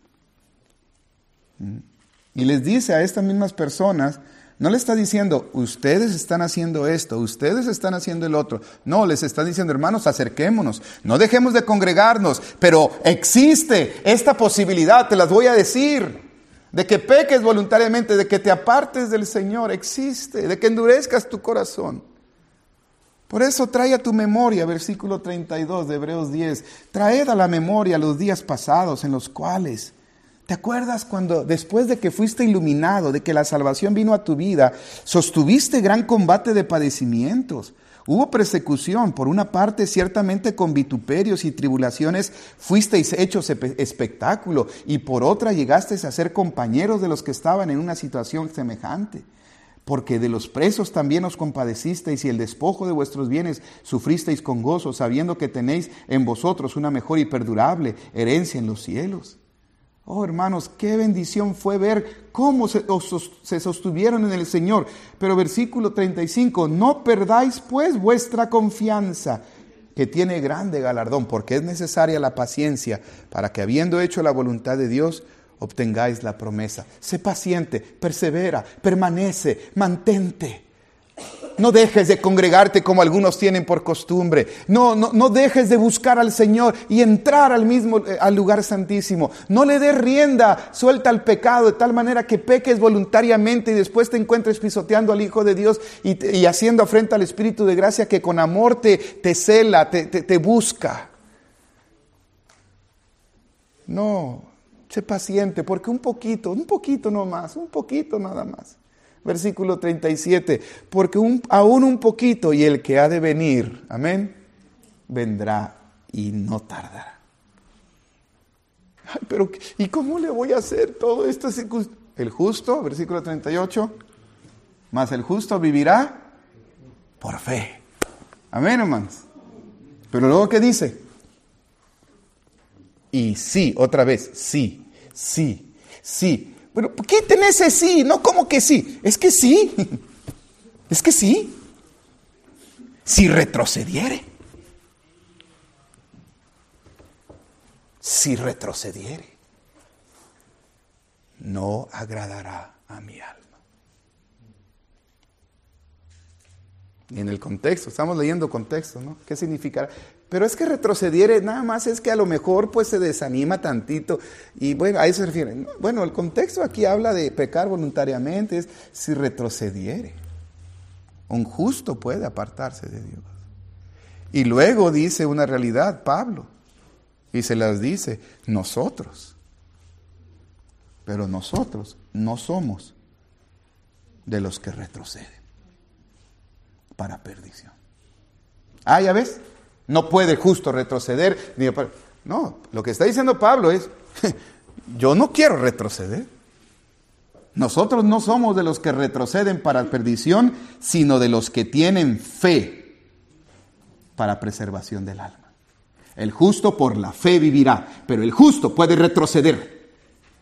Y les dice a estas mismas personas, no le está diciendo, ustedes están haciendo esto, ustedes están haciendo el otro. No, les está diciendo, hermanos, acerquémonos, no dejemos de congregarnos, pero existe esta posibilidad, te las voy a decir. de que peques voluntariamente, de que te apartes del Señor, existe, de que endurezcas tu corazón. Por eso trae a tu memoria, versículo treinta y dos de Hebreos diez, traed a la memoria los días pasados en los cuales, ¿te acuerdas cuando después de que fuiste iluminado, de que la salvación vino a tu vida, sostuviste gran combate de padecimientos? Hubo persecución, por una parte ciertamente con vituperios y tribulaciones fuisteis hechos espectáculo, y por otra llegasteis a ser compañeros de los que estaban en una situación semejante. Porque de los presos también os compadecisteis, y el despojo de vuestros bienes sufristeis con gozo, sabiendo que tenéis en vosotros una mejor y perdurable herencia en los cielos. Oh, hermanos, qué bendición fue ver cómo se, se sostuvieron en el Señor. Pero versículo treinta y cinco, no perdáis pues vuestra confianza, que tiene grande galardón, porque es necesaria la paciencia para que, habiendo hecho la voluntad de Dios, obtengáis la promesa. Sé paciente, persevera, permanece, mantente. No dejes de congregarte como algunos tienen por costumbre. No, no, no dejes de buscar al Señor y entrar al mismo al lugar santísimo. No le des rienda suelta al pecado de tal manera que peques voluntariamente y después te encuentres pisoteando al Hijo de Dios y, y haciendo afrenta al Espíritu de gracia que con amor te, te cela, te, te, te busca. No, sé paciente, porque un poquito, un poquito nomás, un poquito nada más. Versículo treinta y siete, porque un, aún un poquito y el que ha de venir, amén, vendrá y no tardará. Ay, pero ¿y cómo le voy a hacer todo esto? El justo, versículo treinta y ocho, mas el justo vivirá por fe. Amén, hermanos. Pero luego, ¿qué dice? Y sí, otra vez, sí, sí, sí. Pero quiten ese sí, no como que sí, es que sí, es que sí, si retrocediere, si retrocediere, no agradará a mi alma. Y en el contexto, estamos leyendo contexto, ¿no? ¿Qué significará? Pero es que retrocediere, nada más es que a lo mejor pues se desanima tantito. Y bueno, a eso se refiere. Bueno, el contexto aquí habla de pecar voluntariamente, es si retrocediere. Un justo puede apartarse de Dios. Y luego dice una realidad, Pablo, y se las dice, nosotros. Pero nosotros no somos de los que retroceden para perdición. Ah, ¿ya ves? No puede justo retroceder. Ni para... No, lo que está diciendo Pablo es, yo no quiero retroceder. Nosotros no somos de los que retroceden para perdición, sino de los que tienen fe para preservación del alma. El justo por la fe vivirá, pero el justo puede retroceder.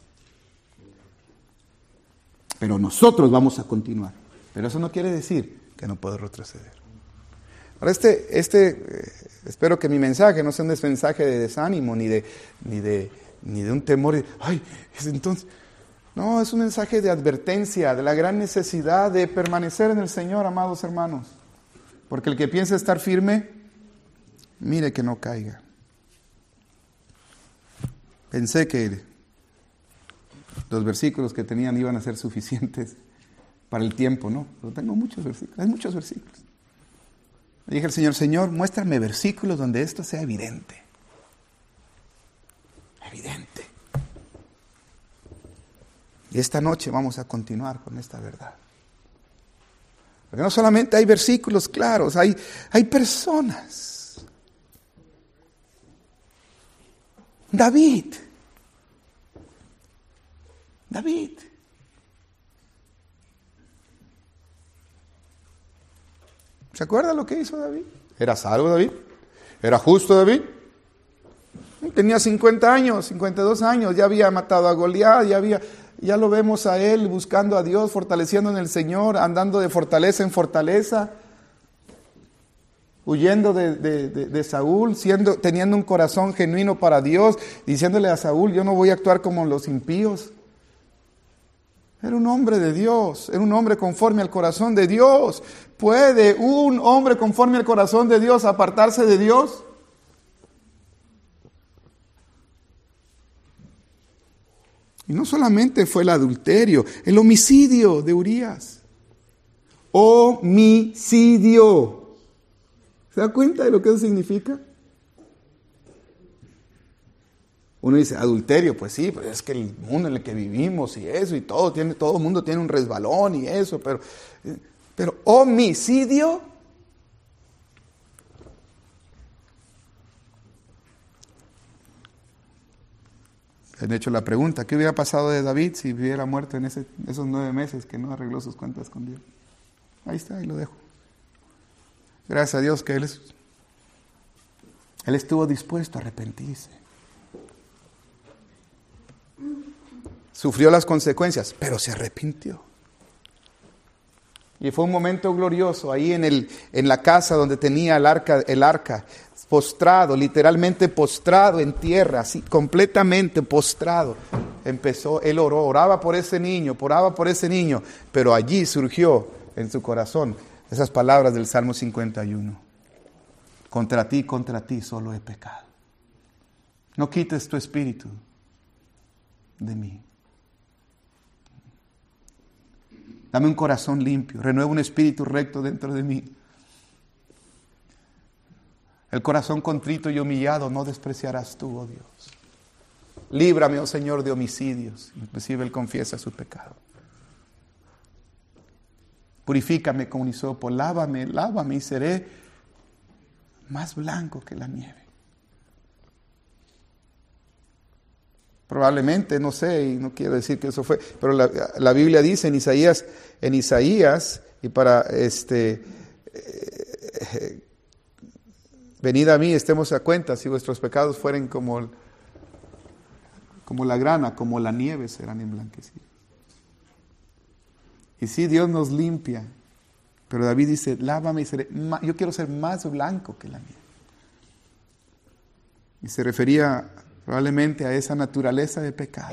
Pero nosotros vamos a continuar. Pero eso no quiere decir que no puedo retroceder. Ahora este, este eh, espero que mi mensaje no sea un mensaje de desánimo, ni de, ni de, ni de un temor. De, Ay, entonces, no, es un mensaje de advertencia, de la gran necesidad de permanecer en el Señor, amados hermanos. Porque el que piensa estar firme, mire que no caiga. Pensé que los versículos que tenían iban a ser suficientes para el tiempo, ¿no? Pero tengo muchos versículos, hay muchos versículos. Le dije al Señor, Señor, muéstrame versículos donde esto sea evidente. Evidente. Y esta noche vamos a continuar con esta verdad. Porque no solamente hay versículos claros, hay, hay personas. David. David. ¿Se acuerda lo que hizo David? ¿Era salvo David? ¿Era justo David? Tenía cincuenta años, cincuenta y dos años, ya había matado a Goliat, ya había, ya lo vemos a él buscando a Dios, fortaleciendo en el Señor, andando de fortaleza en fortaleza, huyendo de, de, de, de Saúl, siendo, teniendo un corazón genuino para Dios, diciéndole a Saúl, yo no voy a actuar como los impíos. Era un hombre de Dios, era un hombre conforme al corazón de Dios. ¿Puede un hombre conforme al corazón de Dios apartarse de Dios? Y no solamente fue el adulterio, el homicidio de Urías. Homicidio. ¿Se da cuenta de lo que eso significa? Uno dice, adulterio, pues sí, pues es que el mundo en el que vivimos y eso y todo, tiene, todo el mundo tiene un resbalón y eso, pero, pero homicidio. Han hecho la pregunta, ¿qué hubiera pasado de David si hubiera muerto en ese, esos nueve meses que no arregló sus cuentas con Dios? Ahí está, ahí lo dejo. Gracias a Dios que él, es, él estuvo dispuesto a arrepentirse. Sufrió las consecuencias, pero se arrepintió. Y fue un momento glorioso ahí en, el, en la casa donde tenía el arca, el arca, postrado, literalmente postrado en tierra, así completamente postrado. Empezó, él oró, oraba por ese niño, oraba por ese niño, pero allí surgió en su corazón esas palabras del Salmo cincuenta y uno. Contra ti, contra ti solo he pecado. No quites tu espíritu de mí. Dame un corazón limpio, renueva un espíritu recto dentro de mí. El corazón contrito y humillado no despreciarás tú, oh Dios. Líbrame, oh Señor, de homicidios. Inclusive él confiesa su pecado. Purifícame con hisopo, lávame, lávame y seré más blanco que la nieve. Probablemente, no sé, y no quiero decir que eso fue, pero la, la Biblia dice en Isaías, en Isaías, y para este, eh, venid a mí, estemos a cuenta, si vuestros pecados fueren como, como la grana, como la nieve, serán emblanquecidos. Y sí, Dios nos limpia, pero David dice, lávame y seré, más, yo quiero ser más blanco que la nieve. Y se refería probablemente a esa naturaleza de pecado,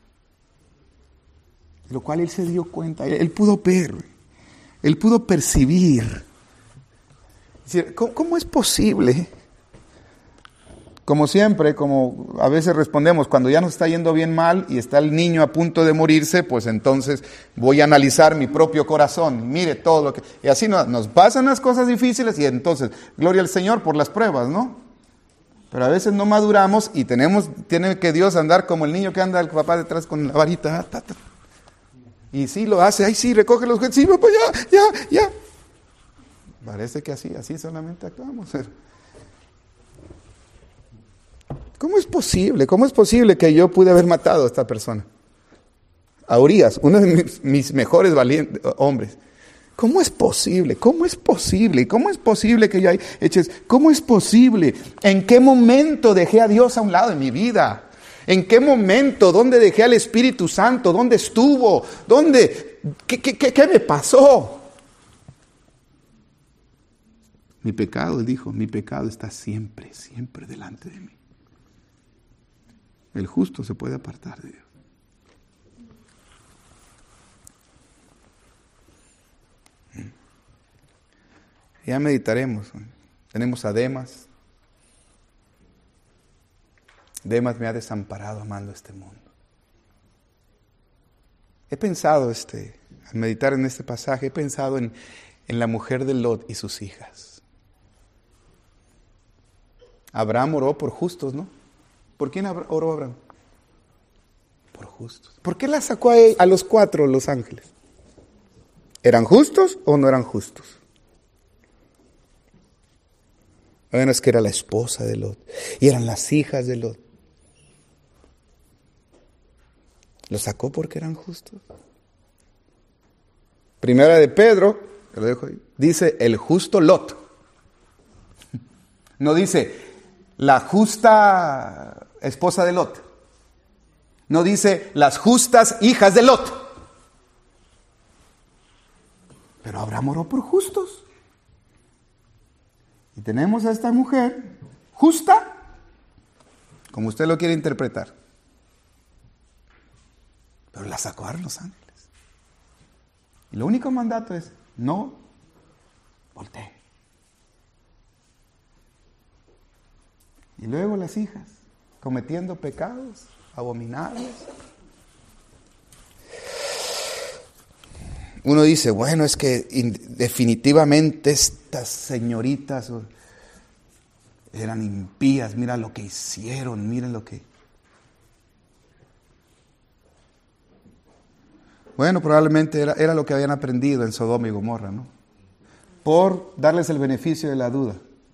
de lo cual él se dio cuenta, él, él pudo ver, él pudo percibir. Es decir, ¿cómo, ¿cómo es posible? Como siempre, como a veces respondemos, cuando ya nos está yendo bien mal y está el niño a punto de morirse, pues entonces voy a analizar mi propio corazón, mire todo lo que... Y así nos, nos pasan las cosas difíciles y entonces, gloria al Señor por las pruebas, ¿no? Pero a veces no maduramos y tenemos, tiene que Dios andar como el niño que anda el papá detrás con la varita. Ta, ta. Y sí lo hace, ay sí, recoge los juguetes, sí, papá, ya, ya, ya. Parece que así, así solamente actuamos. ¿Cómo es posible? ¿Cómo es posible que yo pude haber matado a esta persona? A Urías, uno de mis, mis mejores valientes hombres. ¿Cómo es posible? ¿Cómo es posible? ¿Cómo es posible que yo haya hecho eso? ¿Cómo es posible? ¿En qué momento dejé a Dios a un lado de mi vida? ¿En qué momento? ¿Dónde dejé al Espíritu Santo? ¿Dónde estuvo? ¿Dónde? ¿Qué, qué, qué, qué me pasó? Mi pecado, él dijo, mi pecado está siempre, siempre delante de mí. El justo se puede apartar de Dios. Ya meditaremos. Tenemos a Demas. Demas me ha desamparado amando este mundo. He pensado, este, al meditar en este pasaje, he pensado en, en la mujer de Lot y sus hijas. Abraham oró por justos, ¿no? ¿Por quién oró Abraham? Por justos. ¿Por qué la sacó a, él, a los cuatro los ángeles? ¿Eran justos o no eran justos? Bueno, es que era la esposa de Lot y eran las hijas de Lot. ¿Lo sacó porque eran justos? Primera de Pedro, te lo dejo ahí, dice el justo Lot. No dice la justa esposa de Lot. No dice las justas hijas de Lot. Pero Abraham oró por justos. Y tenemos a esta mujer justa, como usted lo quiere interpretar. Pero la sacó a los ángeles. Y lo único mandato es, no voltee. Y luego las hijas, cometiendo pecados abominables, uno dice, bueno, es que definitivamente estas señoritas eran impías, mira lo que hicieron, miren lo que... Bueno, probablemente era, era lo que habían aprendido en Sodoma y Gomorra, ¿no? Por darles el beneficio de la duda.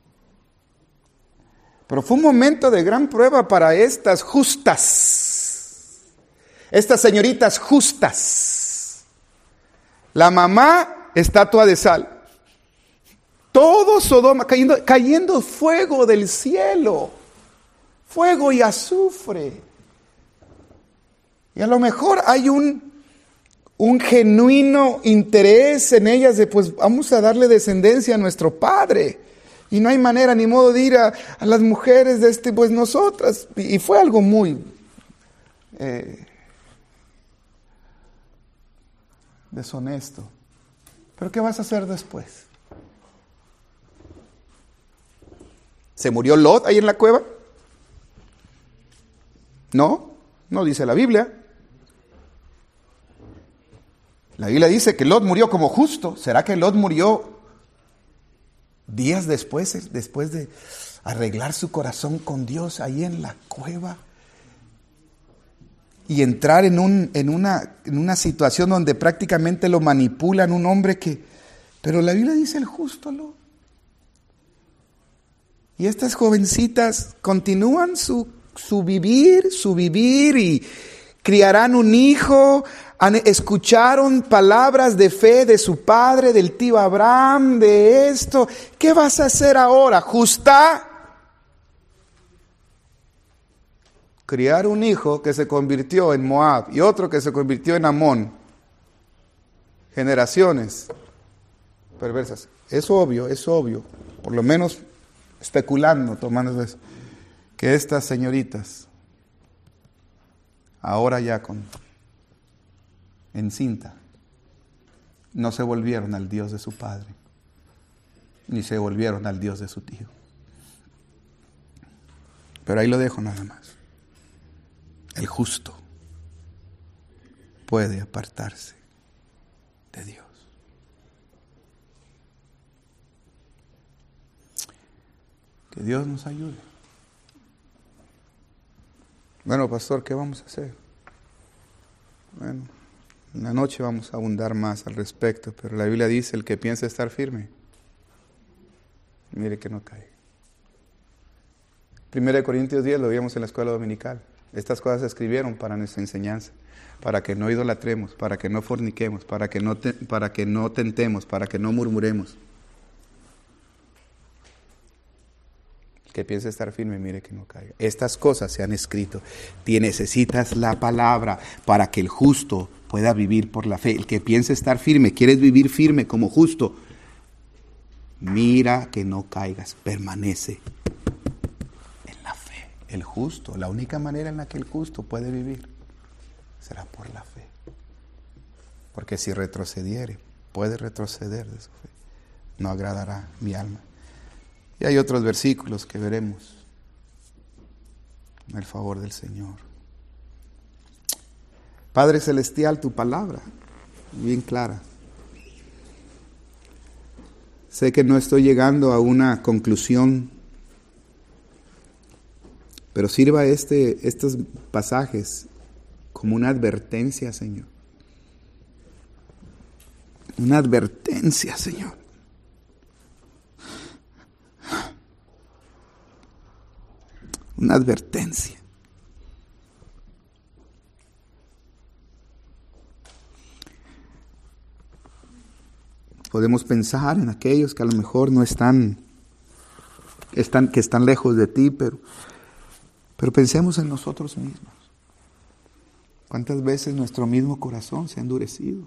Pero fue un momento de gran prueba para estas justas, estas señoritas justas. La mamá, estatua de sal. Todo Sodoma, cayendo, cayendo fuego del cielo, fuego y azufre. Y a lo mejor hay un, un genuino interés en ellas de, pues vamos a darle descendencia a nuestro padre. Y no hay manera ni modo de ir a, a las mujeres de este, pues nosotras. Y, y fue algo muy eh, deshonesto. ¿Pero qué vas a hacer después? ¿Se murió Lot ahí en la cueva? No, no dice la Biblia. La Biblia dice que Lot murió como justo. ¿Será que Lot murió días después, después de arreglar su corazón con Dios ahí en la cueva? Y entrar en, un, en, una, en una situación donde prácticamente lo manipulan, un hombre que... Pero la Biblia dice el justo Lot. Y estas jovencitas continúan su, su vivir, su vivir y criarán un hijo. Escucharon palabras de fe de su padre, del tío Abraham, de esto. ¿Qué vas a hacer ahora? ¿Justa? Criar un hijo que se convirtió en Moab y otro que se convirtió en Amón. Generaciones perversas. Es obvio, es obvio. Por lo menos especulando, tomando eso, que estas señoritas, ahora ya con encinta, no se volvieron al Dios de su padre, ni se volvieron al Dios de su tío. Pero ahí lo dejo nada más. El justo puede apartarse de Dios. Que Dios nos ayude. Bueno, pastor, ¿qué vamos a hacer? Bueno, en la noche vamos a abundar más al respecto, pero la Biblia dice, el que piensa estar firme, mire que no caiga. Primera de Corintios diez, lo vimos en la escuela dominical. Estas cosas se escribieron para nuestra enseñanza, para que no idolatremos, para que no forniquemos, para que no, te, para que no tentemos, para que no murmuremos. Que piense estar firme, mire que no caiga. Estas cosas se han escrito. Te necesitas la palabra para que el justo pueda vivir por la fe. El que piense estar firme, quieres vivir firme como justo, mira que no caigas, permanece en la fe. El justo, la única manera en la que el justo puede vivir será por la fe. Porque si retrocediere, puede retroceder de su fe. No agradará mi alma. Y hay otros versículos que veremos en el favor del Señor. Padre Celestial, tu palabra, bien clara. Sé que no estoy llegando a una conclusión, pero sirva este, estos pasajes como una advertencia, Señor. Una advertencia, Señor. Una advertencia. Podemos pensar en aquellos que a lo mejor no están, están que están lejos de ti, pero, pero pensemos en nosotros mismos. ¿Cuántas veces nuestro mismo corazón se ha endurecido?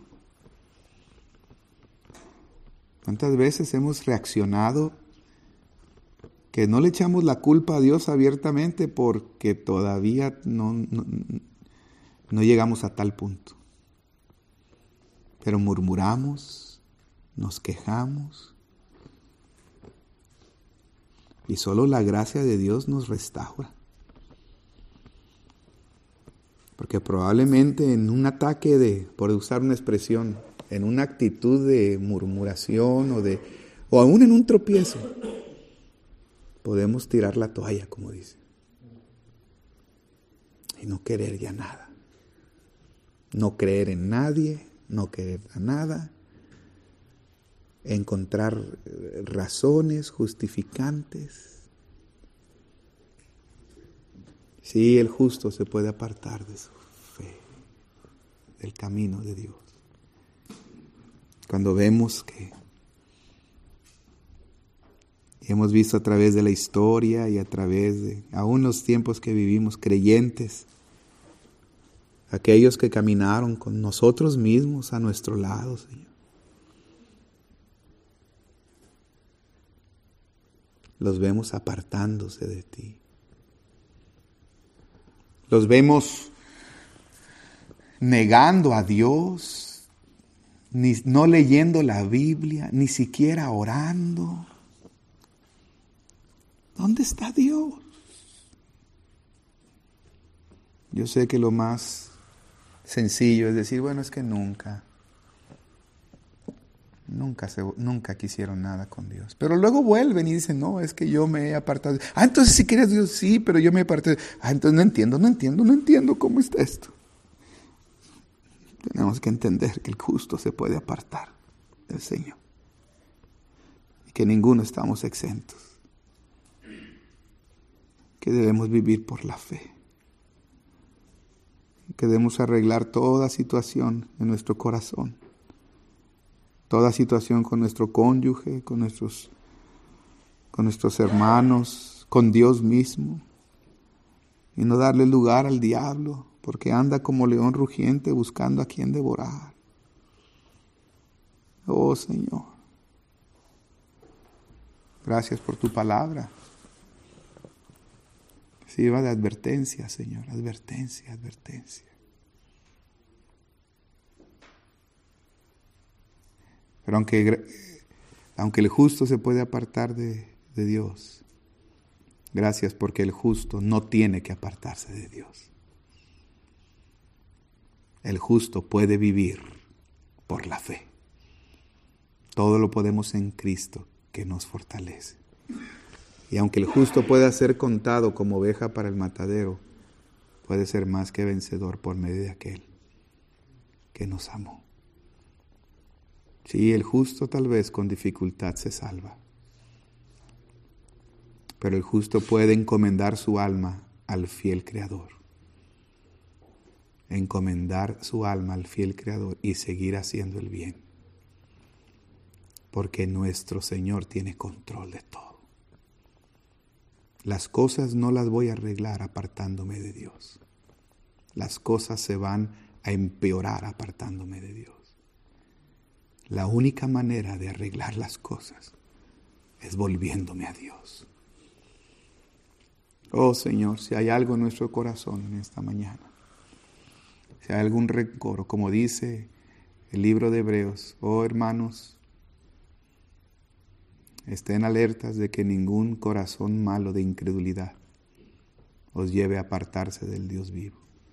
¿Cuántas veces hemos reaccionado que no le echamos la culpa a Dios abiertamente porque todavía no, no, no llegamos a tal punto? Pero murmuramos, nos quejamos, y solo la gracia de Dios nos restaura. Porque probablemente en un ataque de, por usar una expresión en una actitud de murmuración o de o aún en un tropiezo, podemos tirar la toalla, como dice, y no querer ya nada, no creer en nadie, no querer a nada, encontrar razones justificantes. Sí, el justo se puede apartar de su fe, del camino de Dios. Cuando vemos que hemos visto a través de la historia y a través de aún los tiempos que vivimos, creyentes, aquellos que caminaron con nosotros mismos a nuestro lado, Señor. Los vemos apartándose de ti. Los vemos negando a Dios, ni, no leyendo la Biblia, ni siquiera orando. ¿Dónde está Dios? Yo sé que lo más sencillo es decir, bueno, es que nunca, nunca, se, nunca quisieron nada con Dios. Pero luego vuelven y dicen, no, es que yo me he apartado. Ah, entonces si quieres Dios, sí, pero yo me he apartado. Ah, entonces no entiendo, no entiendo, no entiendo cómo está esto. Tenemos que entender que el justo se puede apartar del Señor. Y que ninguno estamos exentos. Que debemos vivir por la fe. Que debemos arreglar toda situación en nuestro corazón. Toda situación con nuestro cónyuge, con nuestros, con nuestros hermanos, con Dios mismo. Y no darle lugar al diablo, porque anda como león rugiente buscando a quien devorar. Oh Señor, gracias por tu palabra. Sirva de advertencia, Señor, advertencia, advertencia. Pero aunque, aunque el justo se puede apartar de, de Dios, gracias porque el justo no tiene que apartarse de Dios. El justo puede vivir por la fe. Todo lo podemos en Cristo que nos fortalece. Y aunque el justo pueda ser contado como oveja para el matadero, puede ser más que vencedor por medio de aquel que nos amó. Sí, el justo tal vez con dificultad se salva, pero el justo puede encomendar su alma al fiel Creador. Encomendar su alma al fiel Creador y seguir haciendo el bien. Porque nuestro Señor tiene control de todo. Las cosas no las voy a arreglar apartándome de Dios. Las cosas se van a empeorar apartándome de Dios. La única manera de arreglar las cosas es volviéndome a Dios. Oh Señor, si hay algo en nuestro corazón en esta mañana, si hay algún rencor, como dice el libro de Hebreos, oh hermanos, estén alertas de que ningún corazón malo de incredulidad os lleve a apartarse del Dios vivo.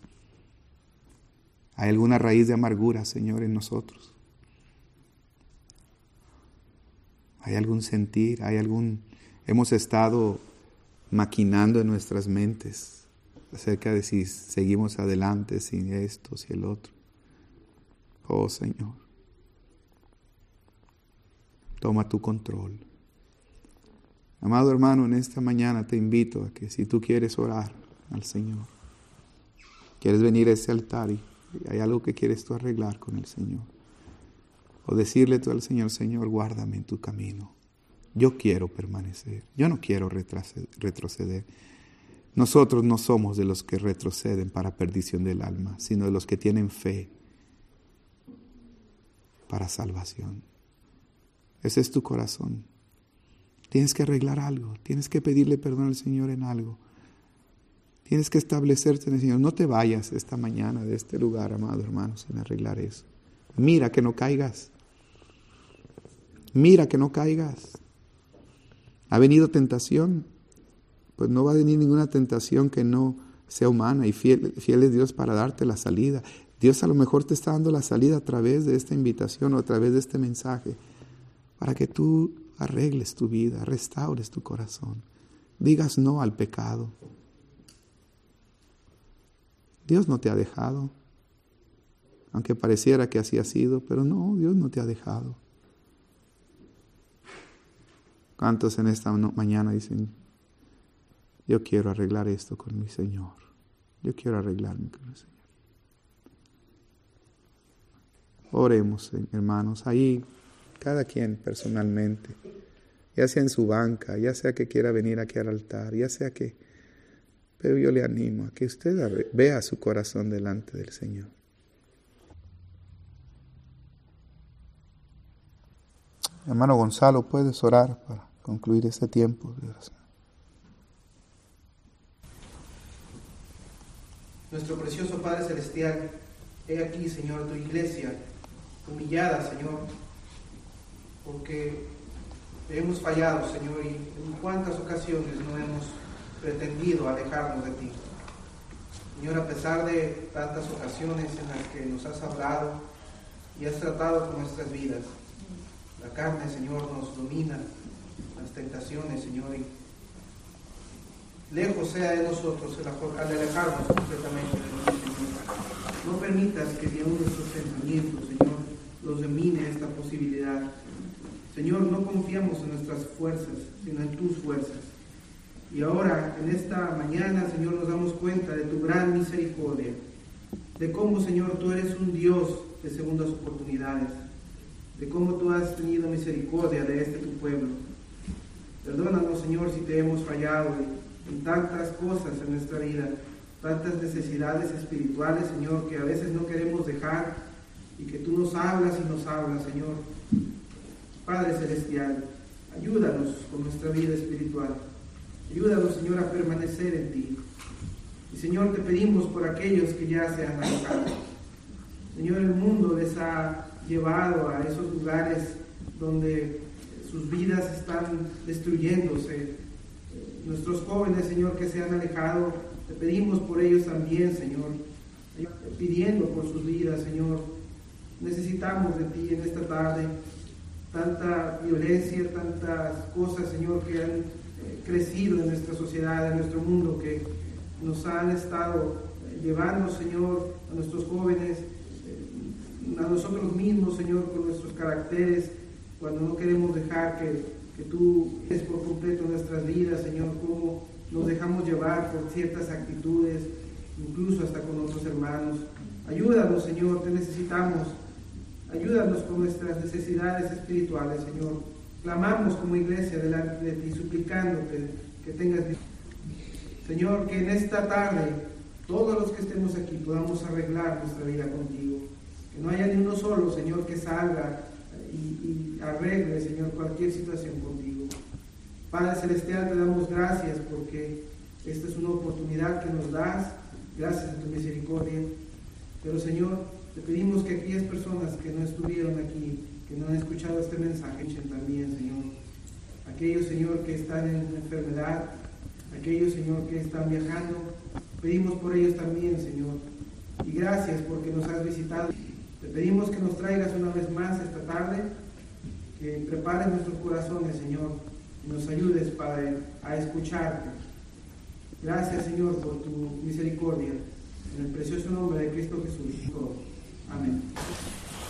¿Hay alguna raíz de amargura, Señor, en nosotros? ¿Hay algún sentir? ¿Hay algún... Hemos estado maquinando en nuestras mentes acerca de si seguimos adelante sin esto, sin el otro? Oh Señor, toma tu control. Amado hermano, en esta mañana te invito a que si tú quieres orar al Señor, quieres venir a ese altar y hay algo que quieres tú arreglar con el Señor, o decirle tú al Señor, Señor, guárdame en tu camino. Yo quiero permanecer, yo no quiero retroceder. Nosotros no somos de los que retroceden para perdición del alma, sino de los que tienen fe para salvación. Ese es tu corazón. Tienes que arreglar algo, tienes que pedirle perdón al Señor en algo. Tienes que establecerte en el Señor. No te vayas esta mañana de este lugar, amado hermano, sin arreglar eso. Mira que no caigas. Mira que no caigas. ¿Ha venido tentación? Pues no va a venir ninguna tentación que no sea humana y fiel, fiel es Dios para darte la salida. Dios a lo mejor te está dando la salida a través de esta invitación o a través de este mensaje para que tú arregles tu vida, restaures tu corazón, digas no al pecado. Dios no te ha dejado, aunque pareciera que así ha sido, pero no, Dios no te ha dejado. ¿Cuántos en esta mañana dicen, yo quiero arreglar esto con mi Señor? Yo quiero arreglarme con el Señor. Oremos, hermanos, ahí cada quien personalmente, ya sea en su banca, ya sea que quiera venir aquí al altar, ya sea que, pero yo le animo a que usted vea su corazón delante del Señor. Hermano Gonzalo, ¿puedes orar para concluir este tiempo de oración? Nuestro precioso Padre Celestial, he aquí, Señor, tu iglesia, humillada, Señor, porque hemos fallado, Señor, y en cuántas ocasiones no hemos pretendido alejarnos de ti. Señor, a pesar de tantas ocasiones en las que nos has hablado y has tratado con nuestras vidas, la carne, Señor, nos domina, las tentaciones, Señor, y lejos sea de nosotros al alejarnos completamente de ti, Señor. No permitas que ni aun nuestros pensamientos, Señor, los domine esta posibilidad. Señor, no confiamos en nuestras fuerzas, sino en tus fuerzas. Y ahora, en esta mañana, Señor, nos damos cuenta de tu gran misericordia, de cómo, Señor, tú eres un Dios de segundas oportunidades, de cómo tú has tenido misericordia de este tu pueblo. Perdónanos, Señor, si te hemos fallado en tantas cosas en nuestra vida, tantas necesidades espirituales, Señor, que a veces no queremos dejar y que tú nos hablas y nos hablas, Señor. Padre Celestial, ayúdanos con nuestra vida espiritual. Ayúdanos, Señor, a permanecer en ti. Y, Señor, te pedimos por aquellos que ya se han alejado. Señor, el mundo les ha llevado a esos lugares donde sus vidas están destruyéndose. Nuestros jóvenes, Señor, que se han alejado, te pedimos por ellos también, Señor, pidiendo por sus vidas, Señor. Necesitamos de ti en esta tarde. Tanta violencia, tantas cosas, Señor, que han eh, crecido en nuestra sociedad, en nuestro mundo, que nos han estado eh, llevando, Señor, a nuestros jóvenes, eh, a nosotros mismos, Señor, con nuestros caracteres, cuando no queremos dejar que, que tú es por completo nuestras vidas, Señor, cómo nos dejamos llevar por ciertas actitudes, incluso hasta con otros hermanos. Ayúdanos, Señor, te necesitamos. Ayúdanos con nuestras necesidades espirituales, Señor. Clamamos como iglesia delante de ti, suplicándote que tengas... Señor, que en esta tarde, todos los que estemos aquí, podamos arreglar nuestra vida contigo. Que no haya ni uno solo, Señor, que salga y, y arregle, Señor, cualquier situación contigo. Padre Celestial, te damos gracias porque esta es una oportunidad que nos das, gracias a tu misericordia. Pero, Señor, te pedimos que aquellas personas que no estuvieron aquí, que no han escuchado este mensaje, escuchen también, Señor. Aquellos, Señor, que están en enfermedad, aquellos, Señor, que están viajando, pedimos por ellos también, Señor. Y gracias porque nos has visitado. Te pedimos que nos traigas una vez más esta tarde, que prepares nuestros corazones, Señor, y nos ayudes, Padre, a escucharte. Gracias, Señor, por tu misericordia. En el precioso nombre de Cristo Jesús. Amén.